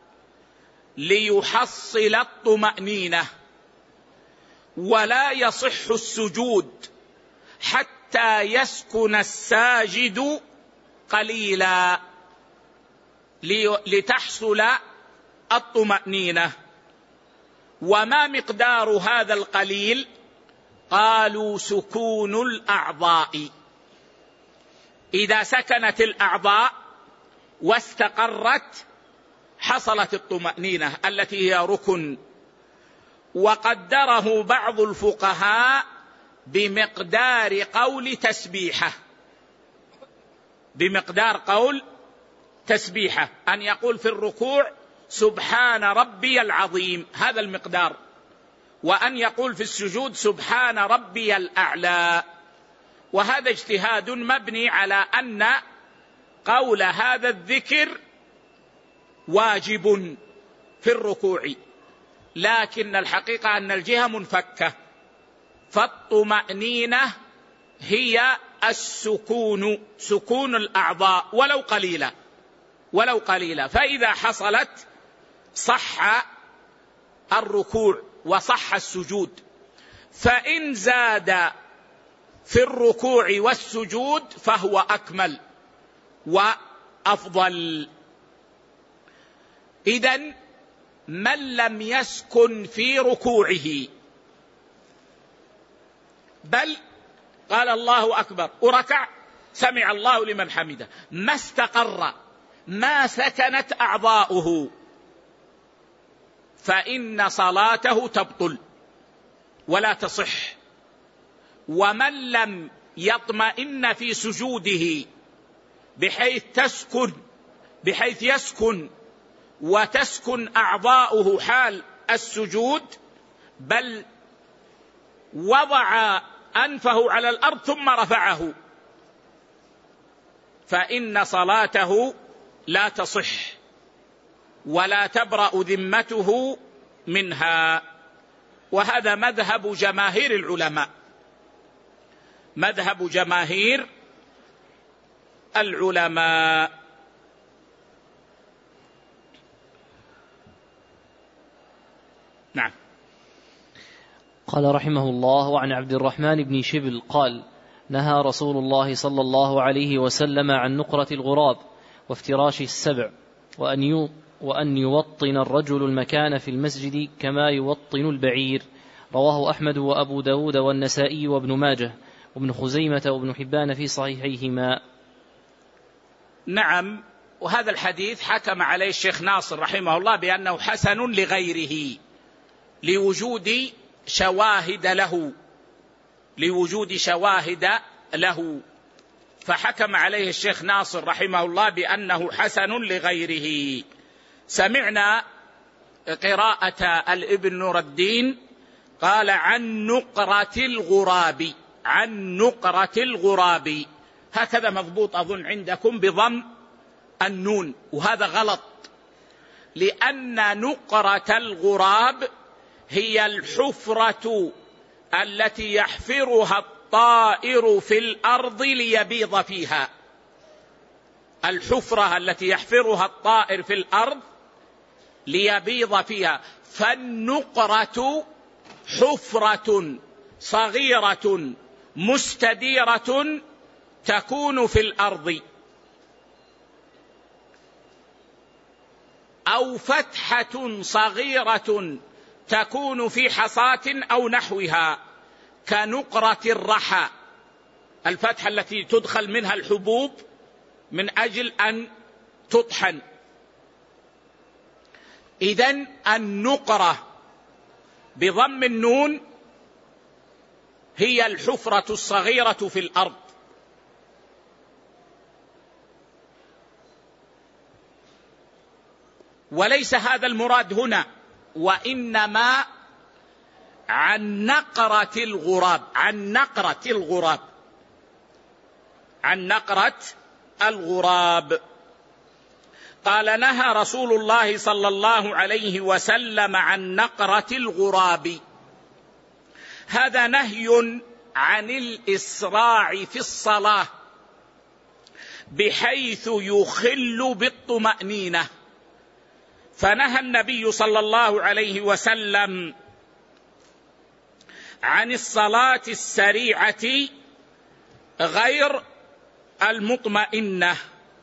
ليحصل الطمأنينة، ولا يصح السجود حتى يسكن الساجد قليلا لتحصل الطمأنينة. وما مقدار هذا القليل؟ قالوا سكون الأعضاء. إذا سكنت الأعضاء واستقرت حصلت الطمأنينة التي هي ركن. وقدره بعض الفقهاء بمقدار قول تسبيحة، بمقدار قول تسبيحة، أن يقول في الركوع سبحان ربي العظيم، هذا المقدار، وأن يقول في السجود سبحان ربي الأعلى. وهذا اجتهاد مبني على أن قول هذا الذكر واجب في الركوع، لكن الحقيقة أن الجهة منفكة، فالطمأنينة هي السكون، سكون الأعضاء ولو قليلا ولو قليلا. فإذا حصلت صح الركوع وصح السجود. فإن زاد في الركوع والسجود فهو أكمل وأفضل. إذن من لم يسكن في ركوعه بل قال الله أكبر وركع سمع الله لمن حمده، ما استقر، ما سكنت أعضاؤه، فإن صلاته تبطل ولا تصح. ومن لم يطمئن في سجوده بحيث تسكن بحيث يسكن وتسكن أعضاؤه حال السجود، بل وضع أنفه على الأرض ثم رفعه، فإن صلاته لا تصح ولا تبرأ ذمته منها. وهذا مذهب جماهير العلماء، مذهب جماهير العلماء. نعم. قال رحمه الله: وعن عبد الرحمن بن شبل قال: نهى رسول الله صلى الله عليه وسلم عن نقرة الغراب وافتراش السبع، وأن وأن يوطن الرجل المكان في المسجد كما يوطن البعير. رواه أحمد وأبو داود والنسائي وابن ماجه وابن خزيمة وابن حبان في صحيحيهما. نعم. وهذا الحديث حكم عليه الشيخ ناصر رحمه الله بأنه حسن لغيره لوجود شواهد له لوجود شواهد له فحكم عليه الشيخ ناصر رحمه الله بأنه حسن لغيره. سمعنا قراءة الابن نور الدين قال عن نقرة الغراب، عن نقرة الغراب، هكذا مضبوط أظن عندكم بضم النون، وهذا غلط، لأن نقرة الغراب هي الحفرة التي يحفرها الطائر في الأرض ليبيض فيها، الحفرة التي يحفرها الطائر في الأرض ليبيض فيها. فالنقرة حفرة صغيرة مستديرة تكون في الأرض، أو فتحة صغيرة تكون في حصاة أو نحوها كنقرة الرحى، الفتحة التي تدخل منها الحبوب من أجل أن تطحن. إذن النقرة بضم النون هي الحفرة الصغيرة في الأرض. وليس هذا المراد هنا، وإنما عن نقرة الغراب، عن نقرة الغراب، عن نقرة الغراب. قال: نهى رسول الله صلى الله عليه وسلم عن نقرة الغراب. هذا نهي عن الإسراع في الصلاة بحيث يخل بالطمأنينة، فنهى النبي صلى الله عليه وسلم عن الصلاة السريعة غير المطمئنة.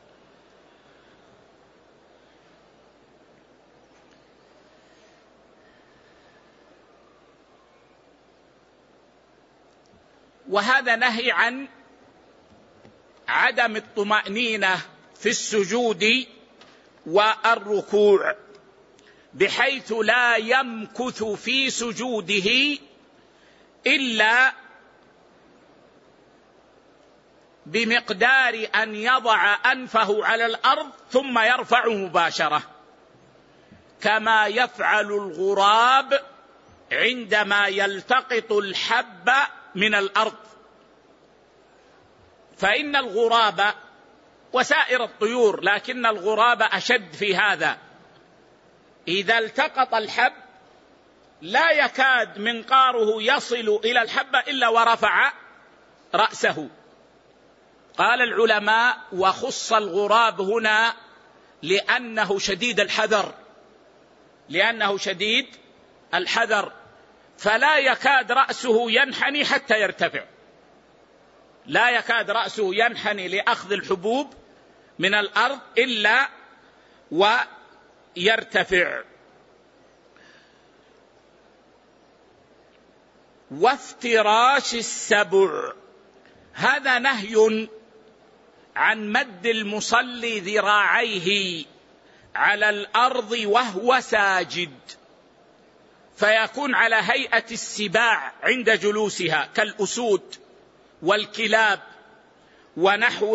وهذا نهي عن عدم الطمأنينة في السجود والركوع، بحيث لا يمكث في سجوده إلا بمقدار أن يضع أنفه على الأرض ثم يرفع مباشرة، كما يفعل الغراب عندما يلتقط الحب من الأرض. فإن الغراب وسائر الطيور، لكن الغراب أشد في هذا، إذا التقط الحب لا يكاد منقاره يصل إلى الحبة إلا ورفع رأسه. قال العلماء: وخص الغراب هنا لأنه شديد الحذر، لأنه شديد الحذر فلا يكاد رأسه ينحني حتى يرتفع، لا يكاد رأسه ينحني لأخذ الحبوب من الأرض إلا ويرتفع. وافتراش السبع، هذا نهي عن مد المصلي ذراعيه على الأرض وهو ساجد، فيكون على هيئة السباع عند جلوسها كالأسود والكلاب ونحو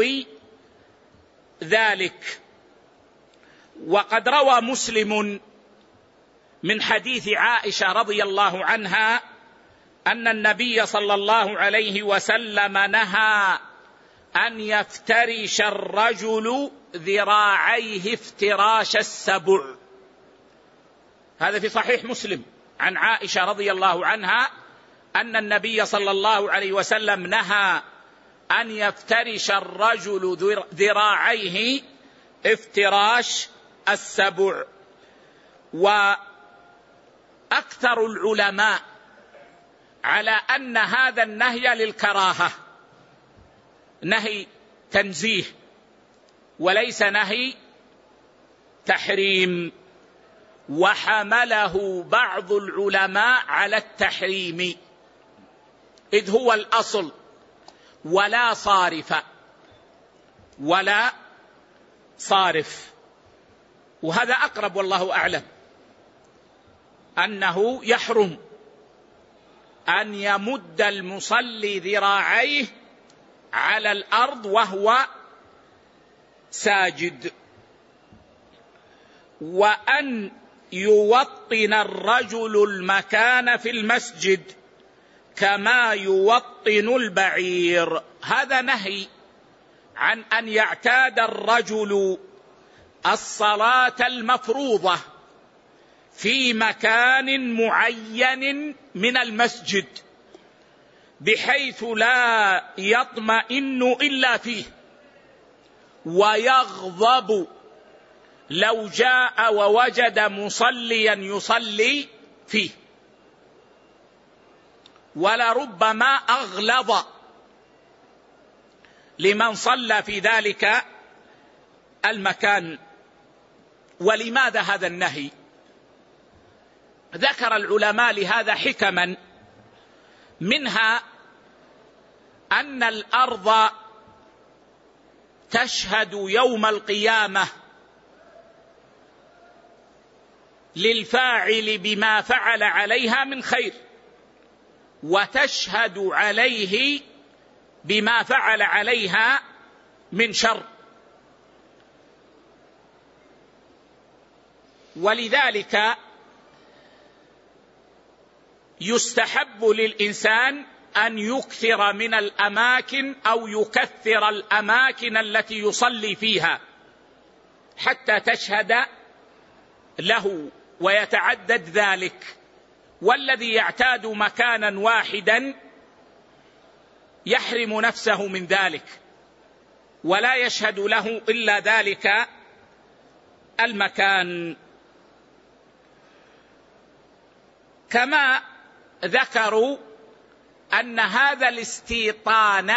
ذلك. وقد روى مسلم من حديث عائشة رضي الله عنها أن النبي صلى الله عليه وسلم نهى أن يفترش الرجل ذراعيه افتراش السبع. هذا في صحيح مسلم عن عائشة رضي الله عنها أن النبي صلى الله عليه وسلم نهى أن يفترش الرجل ذراعيه افتراش السبع. وأكثر العلماء على أن هذا النهي للكراهة، نهي تنزيه وليس نهي تحريم، وحمله بعض العلماء على التحريم، إذ هو الأصل ولا صارف ولا صارف. وهذا أقرب والله أعلم، أنه يحرم أن يمد المصلي ذراعيه على الأرض وهو ساجد، وأن يوطن الرجل المكان في المسجد كما يوطن البعير. هذا نهي عن أن يعتاد الرجل الصلاة المفروضة في مكان معين من المسجد بحيث لا يطمئن إلا فيه، ويغضب لو جاء ووجد مصليا يصلي فيه، ولربما أغلظ لمن صلى في ذلك المكان. ولماذا هذا النهي؟ ذكر العلماء لهذا حكما، منها أن الأرض تشهد يوم القيامة للفاعل بما فعل عليها من خير، وتشهد عليه بما فعل عليها من شر. ولذلك يستحب للإنسان أن يكثر من الأماكن أو يكثر الأماكن التي يصلي فيها، حتى تشهد له ويتعدد ذلك. والذي يعتاد مكانا واحدا يحرم نفسه من ذلك ولا يشهد له إلا ذلك المكان. كما ذكروا أن هذا الاستيطان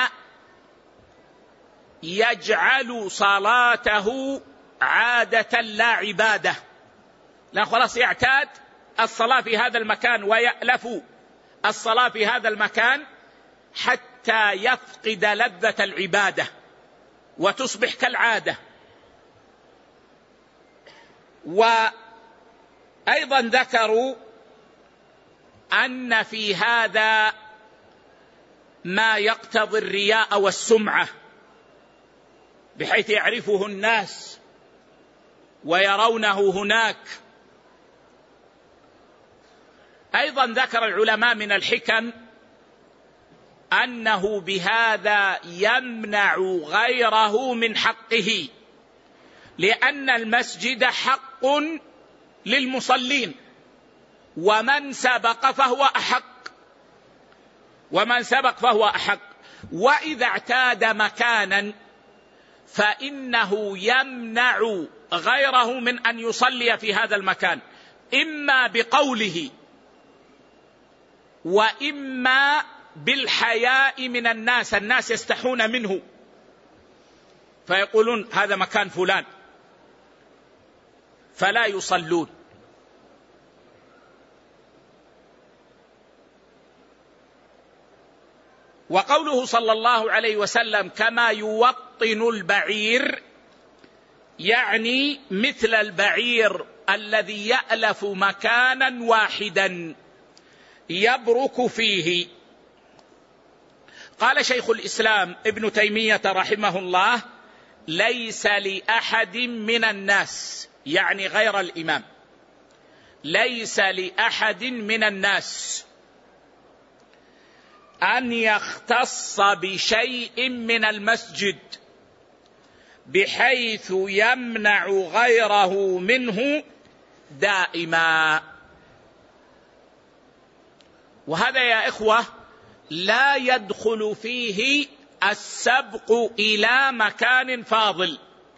يجعل صلاته عادة لا عبادة، لا خلاص يعتاد الصلاة في هذا المكان ويألف الصلاة في هذا المكان حتى يفقد لذة العبادة وتصبح كالعادة. وأيضا ذكروا أن في هذا ما يقتضي الرياء والسمعة، بحيث يعرفه الناس ويرونه هناك. أيضا ذكر العلماء من الحكم أنه بهذا يمنع غيره من حقه، لأن المسجد حق للمصلين، ومن سبق فهو أحق ومن سبق فهو أحق. وإذا اعتاد مكانا فإنه يمنع غيره من أن يصلي في هذا المكان، إما بقوله وإما بالحياء من الناس، الناس يستحون منه فيقولون هذا مكان فلان فلا يصلون. وقوله صلى الله عليه وسلم كما يوطن البعير، يعني مثل البعير الذي يألف مكانا واحدا يبرك فيه. قال شيخ الإسلام ابن تيمية رحمه الله: ليس لأحد من الناس، يعني غير الإمام، ليس لأحد من الناس أن يختص بشيء من المسجد بحيث يمنع غيره منه دائما. وهذا يا إخوة لا يدخل فيه السبق إلى مكان فاضل،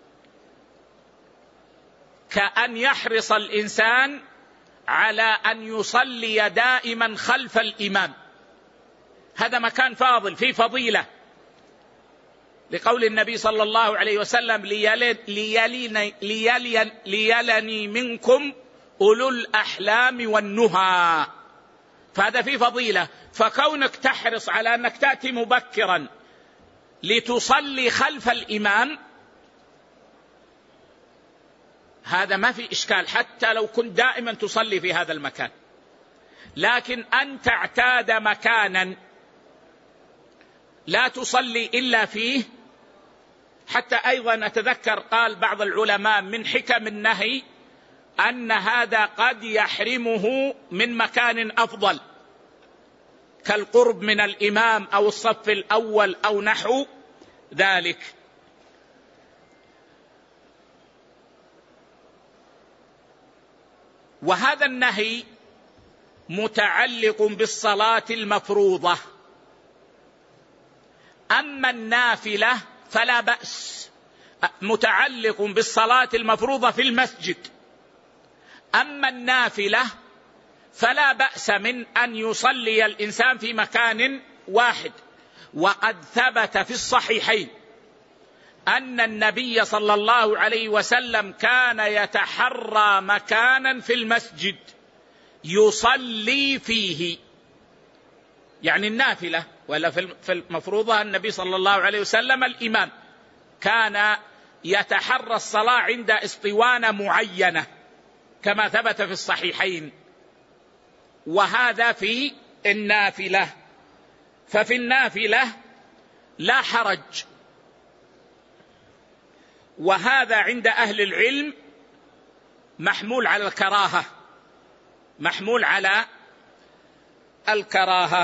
كأن يحرص الإنسان على أن يصلي دائما خلف الإمام، هذا مكان فاضل فيه فضيلة، لقول النبي صلى الله عليه وسلم: ليلني, ليلني, ليلني منكم أولو الأحلام والنهى، فهذا فيه فضيلة. فكونك تحرص على أنك تأتي مبكرا لتصلي خلف الإمام هذا ما في إشكال، حتى لو كنت دائما تصلي في هذا المكان. لكن أن تعتاد مكانا لا تصلي إلا فيه، حتى أيضا أتذكر قال بعض العلماء من حكم النهي أن هذا قد يحرمه من مكان أفضل كالقرب من الإمام أو الصف الأول أو نحو ذلك. وهذا النهي متعلق بالصلاة المفروضة، أما النافلة فلا بأس، متعلق بالصلاة المفروضة في المسجد، أما النافلة فلا بأس من أن يصلي الإنسان في مكان واحد. وقد ثبت في الصحيحين أن النبي صلى الله عليه وسلم كان يتحرى مكانا في المسجد يصلي فيه، يعني النافلة، ولا في المفروضة النبي صلى الله عليه وسلم الإمام كان يتحرى الصلاة عند اسطوانة معينة كما ثبت في الصحيحين، وهذا في النافلة. ففي النافلة لا حرج، وهذا عند أهل العلم محمول على الكراهة، محمول على الكراهة.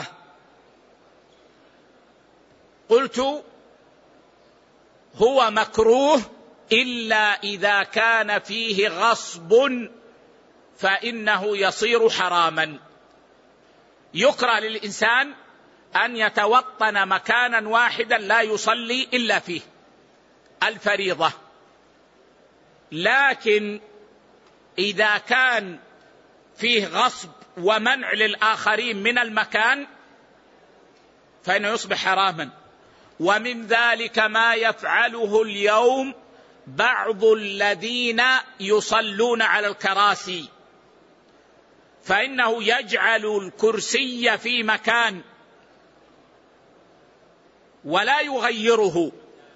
قلت هو مكروه إلا إذا كان فيه غصب فإنه يصير حراما. يكره للإنسان أن يتوطن مكانا واحدا لا يصلي إلا فيه الفريضة، لكن إذا كان فيه غصب ومنع للآخرين من المكان فإنه يصبح حراما. ومن ذلك ما يفعله اليوم بعض الذين يصلون على الكراسي، فإنه يجعل الكرسي في مكان ولا يغيره،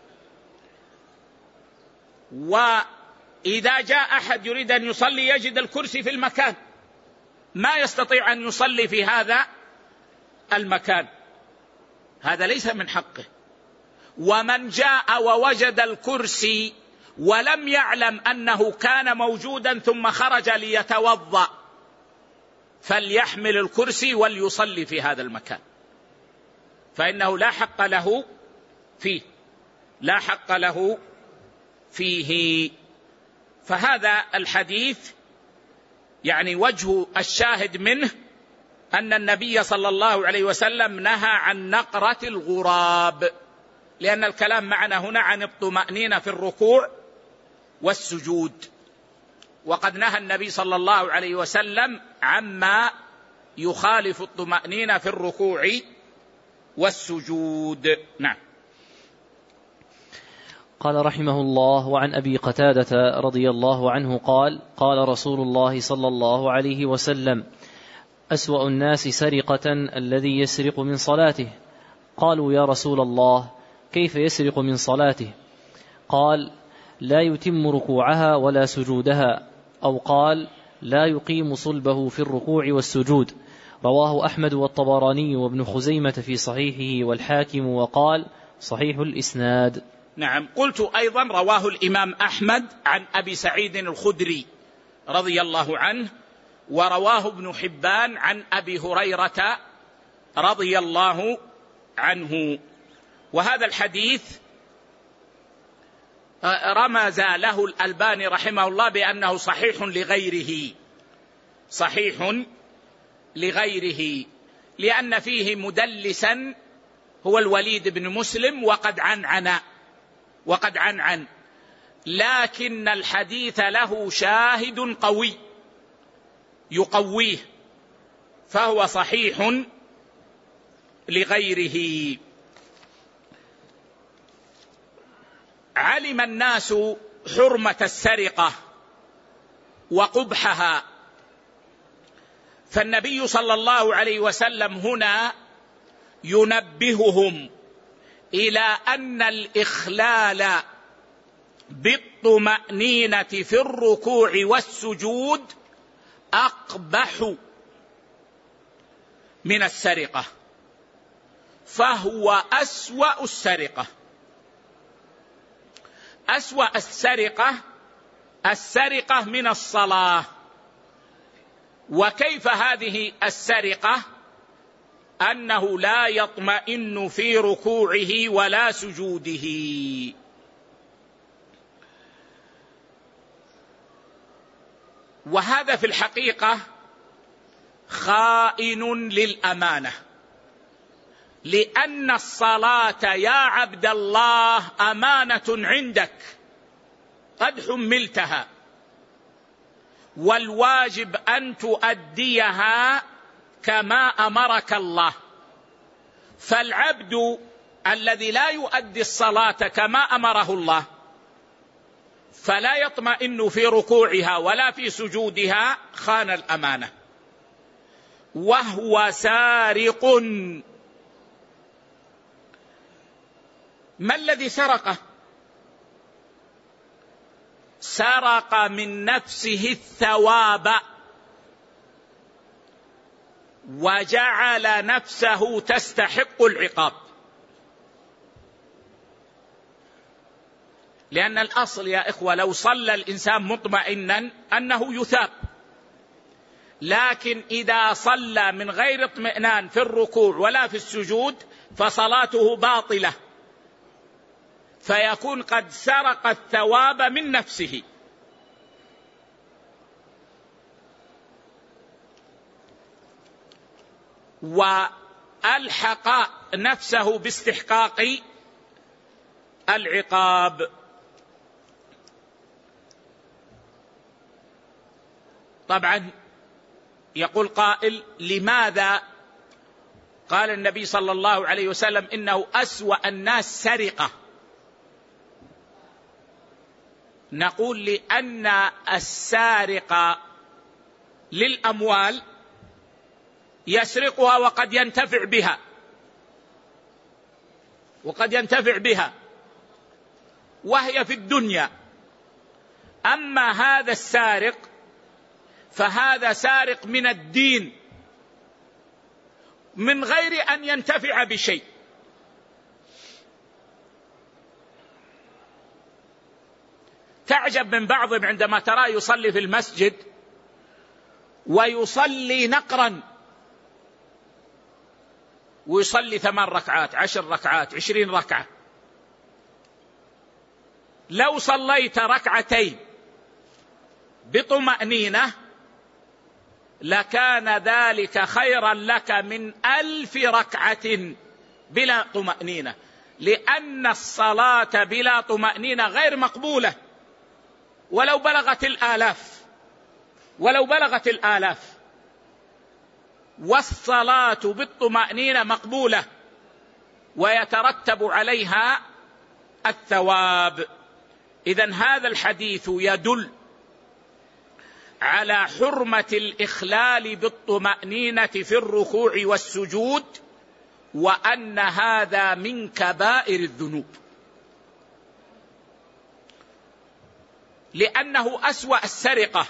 وإذا جاء أحد يريد أن يصلي يجد الكرسي في المكان، ما يستطيع أن يصلي في هذا المكان. هذا ليس من حقه. ومن جاء ووجد الكرسي ولم يعلم أنه كان موجودا ثم خرج ليتوضأ فليحمل الكرسي وليصلي في هذا المكان، فإنه لا حق له فيه، لا حق له فيه. فهذا الحديث يعني وجه الشاهد منه أن النبي صلى الله عليه وسلم نهى عن نقرة الغراب، لأن الكلام معنا هنا عن الطمأنينة في الركوع والسجود، وقد نهى النبي صلى الله عليه وسلم عما يخالف الطمأنينة في الركوع والسجود. نعم. قال رحمه الله: وعن أبي قتادة رضي الله عنه قال: قال رسول الله صلى الله عليه وسلم: أسوأ الناس سرقة الذي يسرق من صلاته. قالوا: يا رسول الله، كيف يسرق من صلاته؟ قال: لا يتم ركوعها ولا سجودها، أو قال: لا يقيم صلبه في الركوع والسجود. رواه أحمد والطبراني وابن خزيمة في صحيحه والحاكم، وقال: صحيح الإسناد. نعم. قلت أيضا رواه الإمام أحمد عن أبي سعيد الخدري رضي الله عنه، ورواه ابن حبان عن أبي هريرة رضي الله عنه. وهذا الحديث رمز له الألباني رحمه الله بأنه صحيح لغيره، صحيح لغيره، لأن فيه مدلسا هو الوليد بن مسلم وقد عنعن وقد عنعن لكن الحديث له شاهد قوي يقويه، فهو صحيح لغيره. علم الناس حرمة السرقة وقبحها، فالنبي صلى الله عليه وسلم هنا ينبههم إلى أن الإخلال بالطمأنينة في الركوع والسجود أقبح من السرقة، فهو أسوأ السرقة. أسوأ السرقة السرقة من الصلاة. وكيف هذه السرقة؟ أنه لا يطمئن في ركوعه ولا سجوده. وهذا في الحقيقة خائن للأمانة، لأن الصلاة يا عبد الله أمانة عندك قد حملتها، والواجب أن تؤديها كما أمرك الله. فالعبد الذي لا يؤدي الصلاة كما أمره الله فلا يطمئن في ركوعها ولا في سجودها، خان الأمانة وهو سارق. ما الذي سرقه؟ سرق من نفسه الثواب وجعل نفسه تستحق العقاب. لأن الأصل يا إخوة لو صلى الإنسان مطمئنا أنه يثاب، لكن إذا صلى من غير اطمئنان في الركوع ولا في السجود فصلاته باطلة، فيكون قد سرق الثواب من نفسه. وألحق نفسه باستحقاق العقاب. طبعا يقول قائل: لماذا قال النبي صلى الله عليه وسلم إنه أسوأ الناس سرقة؟ نقول: لأن السارق للأموال يسرقها وقد ينتفع بها وقد ينتفع بها وهي في الدنيا. أما هذا السارق فهذا سارق من الدين من غير أن ينتفع بشيء. تعجب من بعضهم عندما تراه يصلي في المسجد ويصلي نقرا، ويصلي ثمان ركعات، عشر ركعات، عشرين ركعة. لو صليت ركعتين بطمأنينة لكان ذلك خيرا لك من ألف ركعة بلا طمأنينة، لأن الصلاة بلا طمأنينة غير مقبولة ولو بلغت الآلاف ولو بلغت الآلاف والصلاة بالطمأنينة مقبولة ويترتب عليها الثواب. إذن هذا الحديث يدل على حرمة الإخلال بالطمأنينة في الركوع والسجود، وأن هذا من كبائر الذنوب، لأنه أسوأ السرقة،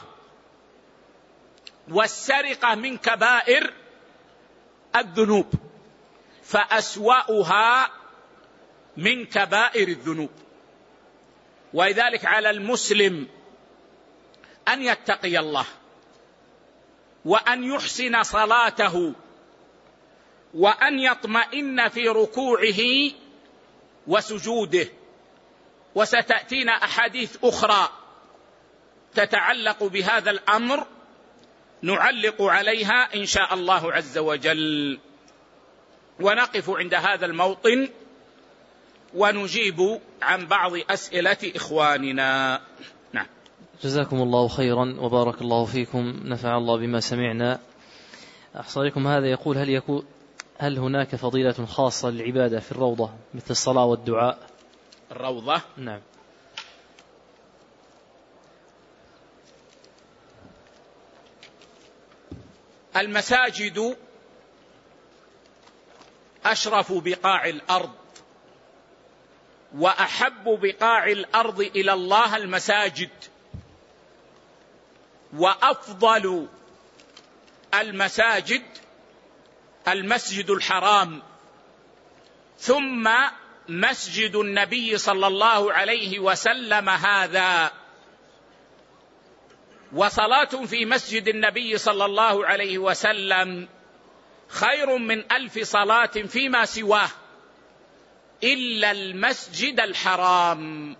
والسرقة من كبائر الذنوب، فأسوأها من كبائر الذنوب. ولذلك على المسلم أن يتقي الله، وأن يحسن صلاته، وأن يطمئن في ركوعه وسجوده. وستأتينا أحاديث أخرى تتعلق بهذا الأمر نعلق عليها إن شاء الله عز وجل. ونقف عند هذا الموطن ونجيب عن بعض أسئلة إخواننا. نعم. جزاكم الله خيرا وبارك الله فيكم، نفع الله بما سمعنا. أحصى لكم هذا يقول: هل يكون هل هناك فضيلة خاصة للعبادة في الروضة مثل الصلاة والدعاء؟ الروضة؟ نعم. المساجد أشرف بقاع الأرض، وأحب بقاع الأرض إلى الله المساجد، وأفضل المساجد المسجد الحرام، ثم مسجد النبي صلى الله عليه وسلم هذا. وصلاة في مسجد النبي صلى الله عليه وسلم خير من ألف صلاة فيما سواه إلا المسجد الحرام.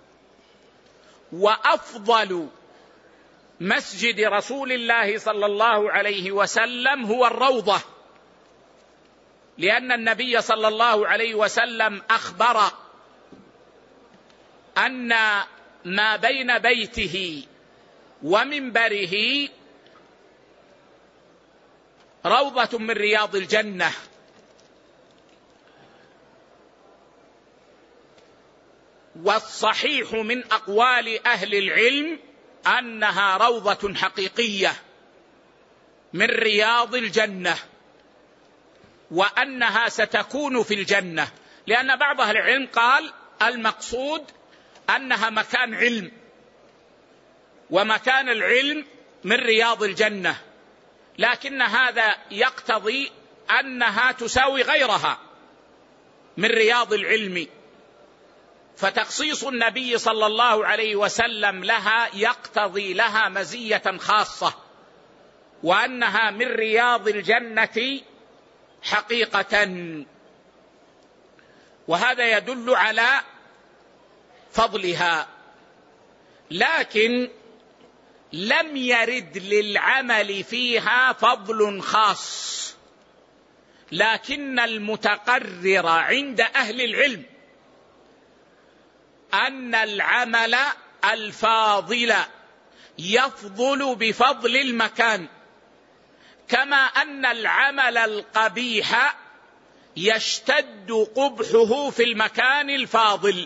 وأفضل مسجد رسول الله صلى الله عليه وسلم هو الروضة، لأن النبي صلى الله عليه وسلم أخبر أن ما بين بيته ومنبره روضة من رياض الجنة. والصحيح من أقوال أهل العلم أنها روضة حقيقية من رياض الجنة، وأنها ستكون في الجنة، لأن بعض أهل العلم قال المقصود أنها مكان علم، ومكان العلم من رياض الجنة، لكن هذا يقتضي أنها تساوي غيرها من رياض العلم، فتخصيص النبي صلى الله عليه وسلم لها يقتضي لها مزية خاصة، وأنها من رياض الجنة حقيقة. وهذا يدل على فضلها، لكن لم يرد للعمل فيها فضل خاص، لكن المتقرر عند أهل العلم أن العمل الفاضل يفضل بفضل المكان، كما أن العمل القبيح يشتد قبحه في المكان الفاضل.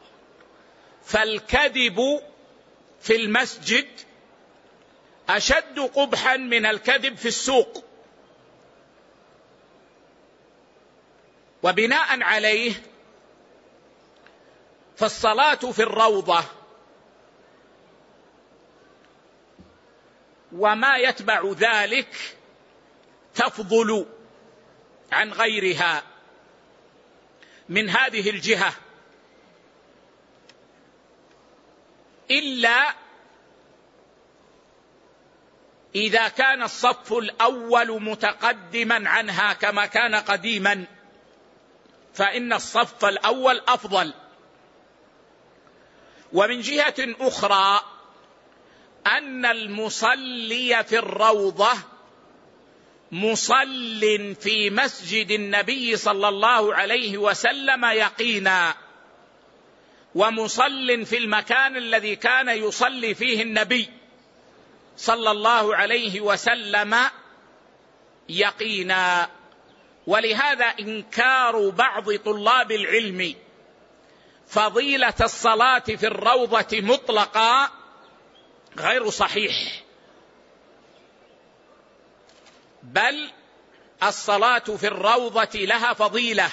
فالكذب في المسجد أشد قبحا من الكذب في السوق. وبناء عليه فالصلاة في الروضة وما يتبع ذلك تفضل عن غيرها من هذه الجهة، إلا إذا كان الصف الأول متقدما عنها كما كان قديما، فإن الصف الأول أفضل. ومن جهة أخرى أن المصلي في الروضة مصل في مسجد النبي صلى الله عليه وسلم يقينا، ومصل في المكان الذي كان يصلي فيه النبي صلى الله عليه وسلم يقينا. ولهذا إنكار بعض طلاب العلم فضيلة الصلاة في الروضة مطلقا غير صحيح، بل الصلاة في الروضة لها فضيلة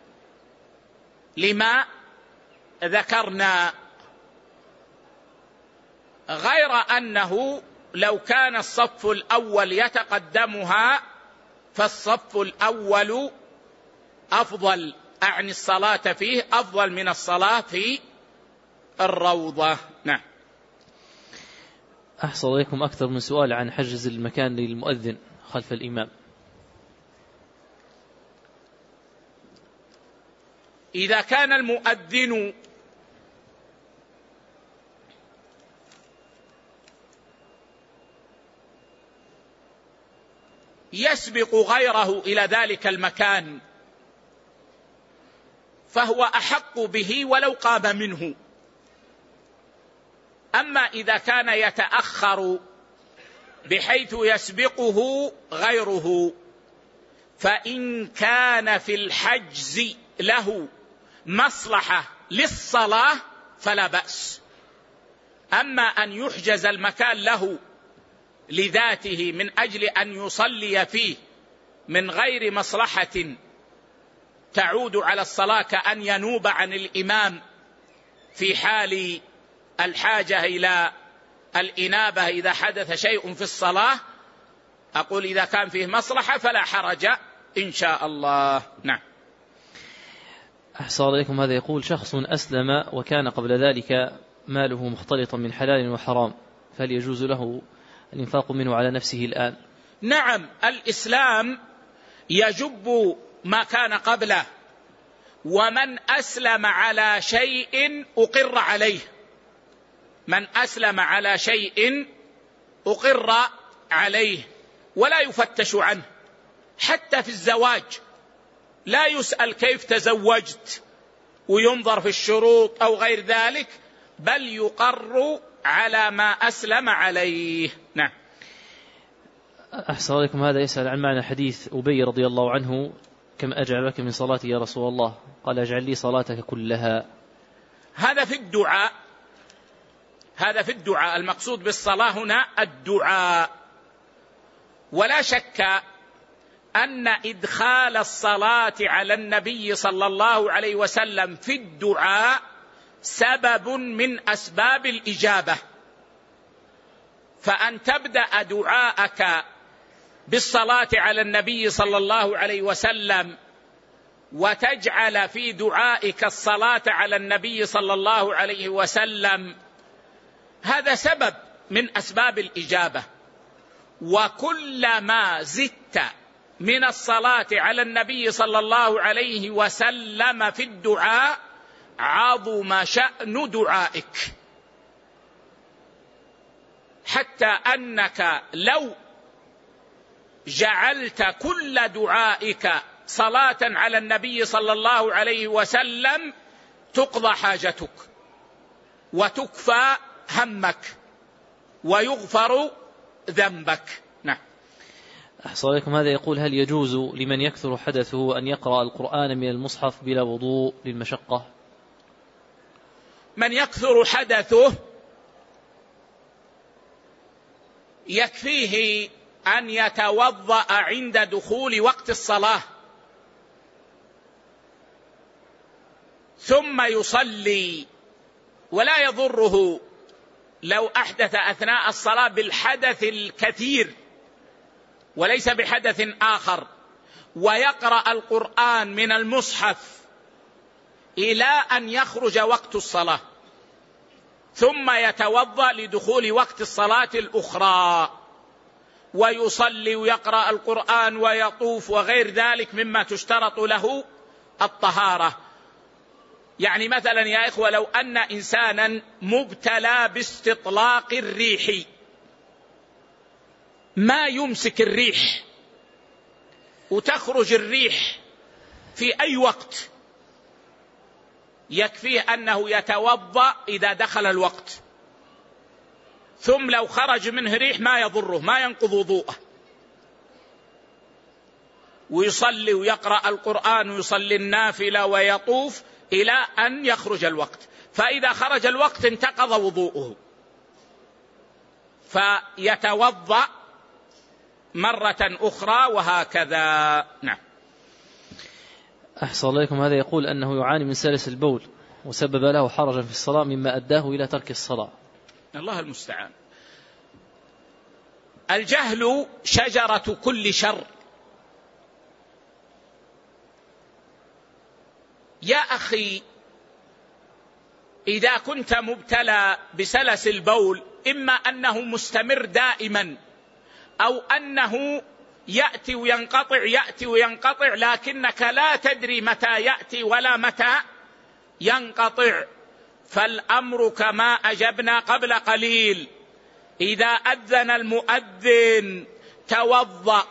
لما ذكرنا، غير أنه لو كان الصف الأول يتقدمها فالصف الأول أفضل، أعني الصلاة فيه أفضل من الصلاة في الروضة. نعم. أحصل عليكم أكثر من سؤال عن حجز المكان للمؤذن خلف الإمام. إذا كان المؤذن يسبق غيره إلى ذلك المكان فهو أحق به ولو قام منه. أما إذا كان يتأخر بحيث يسبقه غيره، فإن كان في الحجز له مصلحة للصلاة فلا بأس. أما أن يحجز المكان له لذاته من أجل أن يصلي فيه من غير مصلحة تعود على الصلاة، كأن ينوب عن الإمام في حال الحاجة إلى الإنابة إذا حدث شيء في الصلاة، أقول إذا كان فيه مصلحة فلا حرج إن شاء الله. نعم. أحصل عليكم هذا يقول: شخص أسلم وكان قبل ذلك ماله مختلطا من حلال وحرام، فهل يجوز له الإنفاق منه على نفسه الآن؟ نعم، الإسلام يجب ما كان قبله، ومن أسلم على شيء أقر عليه، من أسلم على شيء أقر عليه ولا يفتش عنه. حتى في الزواج لا يسأل كيف تزوجت وينظر في الشروط أو غير ذلك، بل يقر على ما أسلم عليه. نعم. أحسن عليكم هذا يسأل عن معنى حديث أبي رضي الله عنه: كم أجعلك من صلاتي يا رسول الله؟ قال: اجعل لي صلاتك كلها. هذا في الدعاء، هذا في الدعاء، المقصود بالصلاة هنا الدعاء. ولا شك أن إدخال الصلاة على النبي صلى الله عليه وسلم في الدعاء سبب من أسباب الإجابة، فأن تبدأ دعاءك بالصلاة على النبي صلى الله عليه وسلم وتجعل في دعائك الصلاة على النبي صلى الله عليه وسلم، هذا سبب من أسباب الإجابة. وكلما زدت من الصلاة على النبي صلى الله عليه وسلم في الدعاء عظم شأن دعائك، حتى أنك لو جعلت كل دعائك صلاة على النبي صلى الله عليه وسلم تقضى حاجتك وتكفى همك ويغفر ذنبك. نعم. أحصى عليكم هذا يقول: هل يجوز لمن يكثر حدثه أن يقرأ القرآن من المصحف بلا وضوء للمشقة؟ من يكثر حدثه يكفيه أن يتوضأ عند دخول وقت الصلاة ثم يصلي، ولا يضره لو أحدث أثناء الصلاة بالحدث الكثير وليس بحدث آخر، ويقرأ القرآن من المصحف إلى أن يخرج وقت الصلاة ثم يتوضأ لدخول وقت الصلاة الأخرى ويصلي ويقرأ القرآن ويطوف وغير ذلك مما تشترط له الطهارة. يعني مثلا يا إخوة، لو أن إنسانا مبتلى باستطلاق الريح، ما يمسك الريح وتخرج الريح في أي وقت، يكفيه أنه يتوضأ إذا دخل الوقت، ثم لو خرج منه ريح ما يضره، ما ينقض وضوءه، ويصلي ويقرأ القرآن ويصلي النافلة ويطوف إلى أن يخرج الوقت، فإذا خرج الوقت انتقض وضوءه فيتوضأ مرة أخرى وهكذا. نعم. أحصى عليكم هذا يقول أنه يعاني من سلس البول وسبب له حرجا في الصلاة مما أداه إلى ترك الصلاة. الله المستعان. الجهل شجرة كل شر. يا أخي، إذا كنت مبتلى بسلس البول، إما أنه مستمر دائما أو أنه يأتي وينقطع يأتي وينقطع، لكنك لا تدري متى يأتي ولا متى ينقطع، فالأمر كما أجبنا قبل قليل: إذا أذن المؤذن توضأ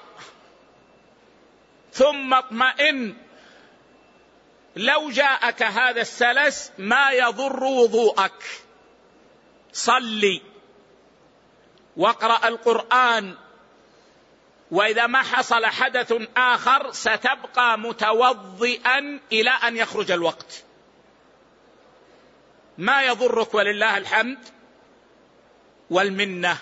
ثم اطمئن. لو جاءك هذا السلس ما يضر وضوءك، صلي واقرأ القرآن، وإذا ما حصل حدث آخر ستبقى متوضئا إلى أن يخرج الوقت، ما يضرك، ولله الحمد والمنة.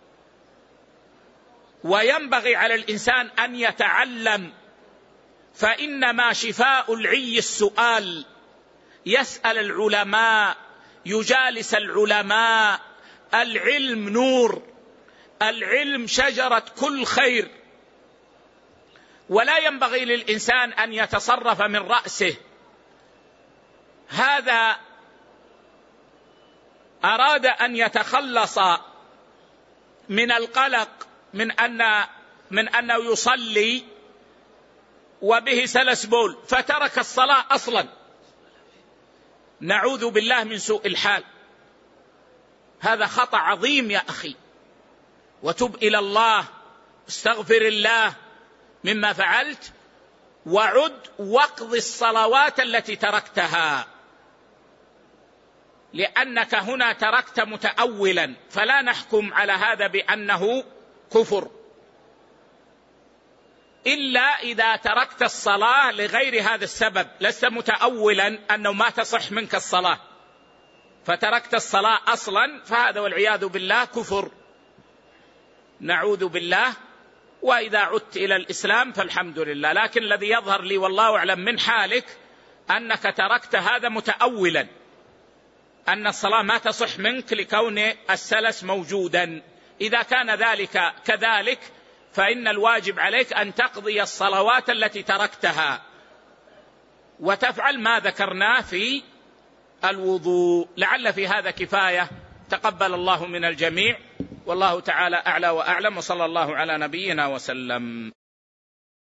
وينبغي على الإنسان أن يتعلم، فإنما شفاء العي السؤال، يسأل العلماء، يجالس العلماء. العلم نور، العلم شجرة كل خير، ولا ينبغي للإنسان أن يتصرف من رأسه. هذا أراد أن يتخلص من القلق من أن من أنه يصلي وبه سلس بول فترك الصلاة أصلا، نعوذ بالله من سوء الحال. هذا خطأ عظيم يا أخي، وتب إلى الله، استغفر الله مما فعلت، وعد واقض الصلوات التي تركتها، لأنك هنا تركت متأولا، فلا نحكم على هذا بأنه كفر إلا إذا تركت الصلاة لغير هذا السبب، لست متأولا أنه ما تصح منك الصلاة فتركت الصلاة أصلا، فهذا والعياذ بالله كفر، نعوذ بالله. وإذا عدت إلى الإسلام فالحمد لله. لكن الذي يظهر لي والله أعلم من حالك أنك تركت هذا متأولا أن الصلاة ما تصح منك لكون السلس موجودا. إذا كان ذلك كذلك فإن الواجب عليك أن تقضي الصلوات التي تركتها وتفعل ما ذكرناه في الوضوء. لعل في هذا كفاية. تقبل الله من الجميع، والله تعالى أعلى وأعلم، وصلى الله على نبينا وسلم.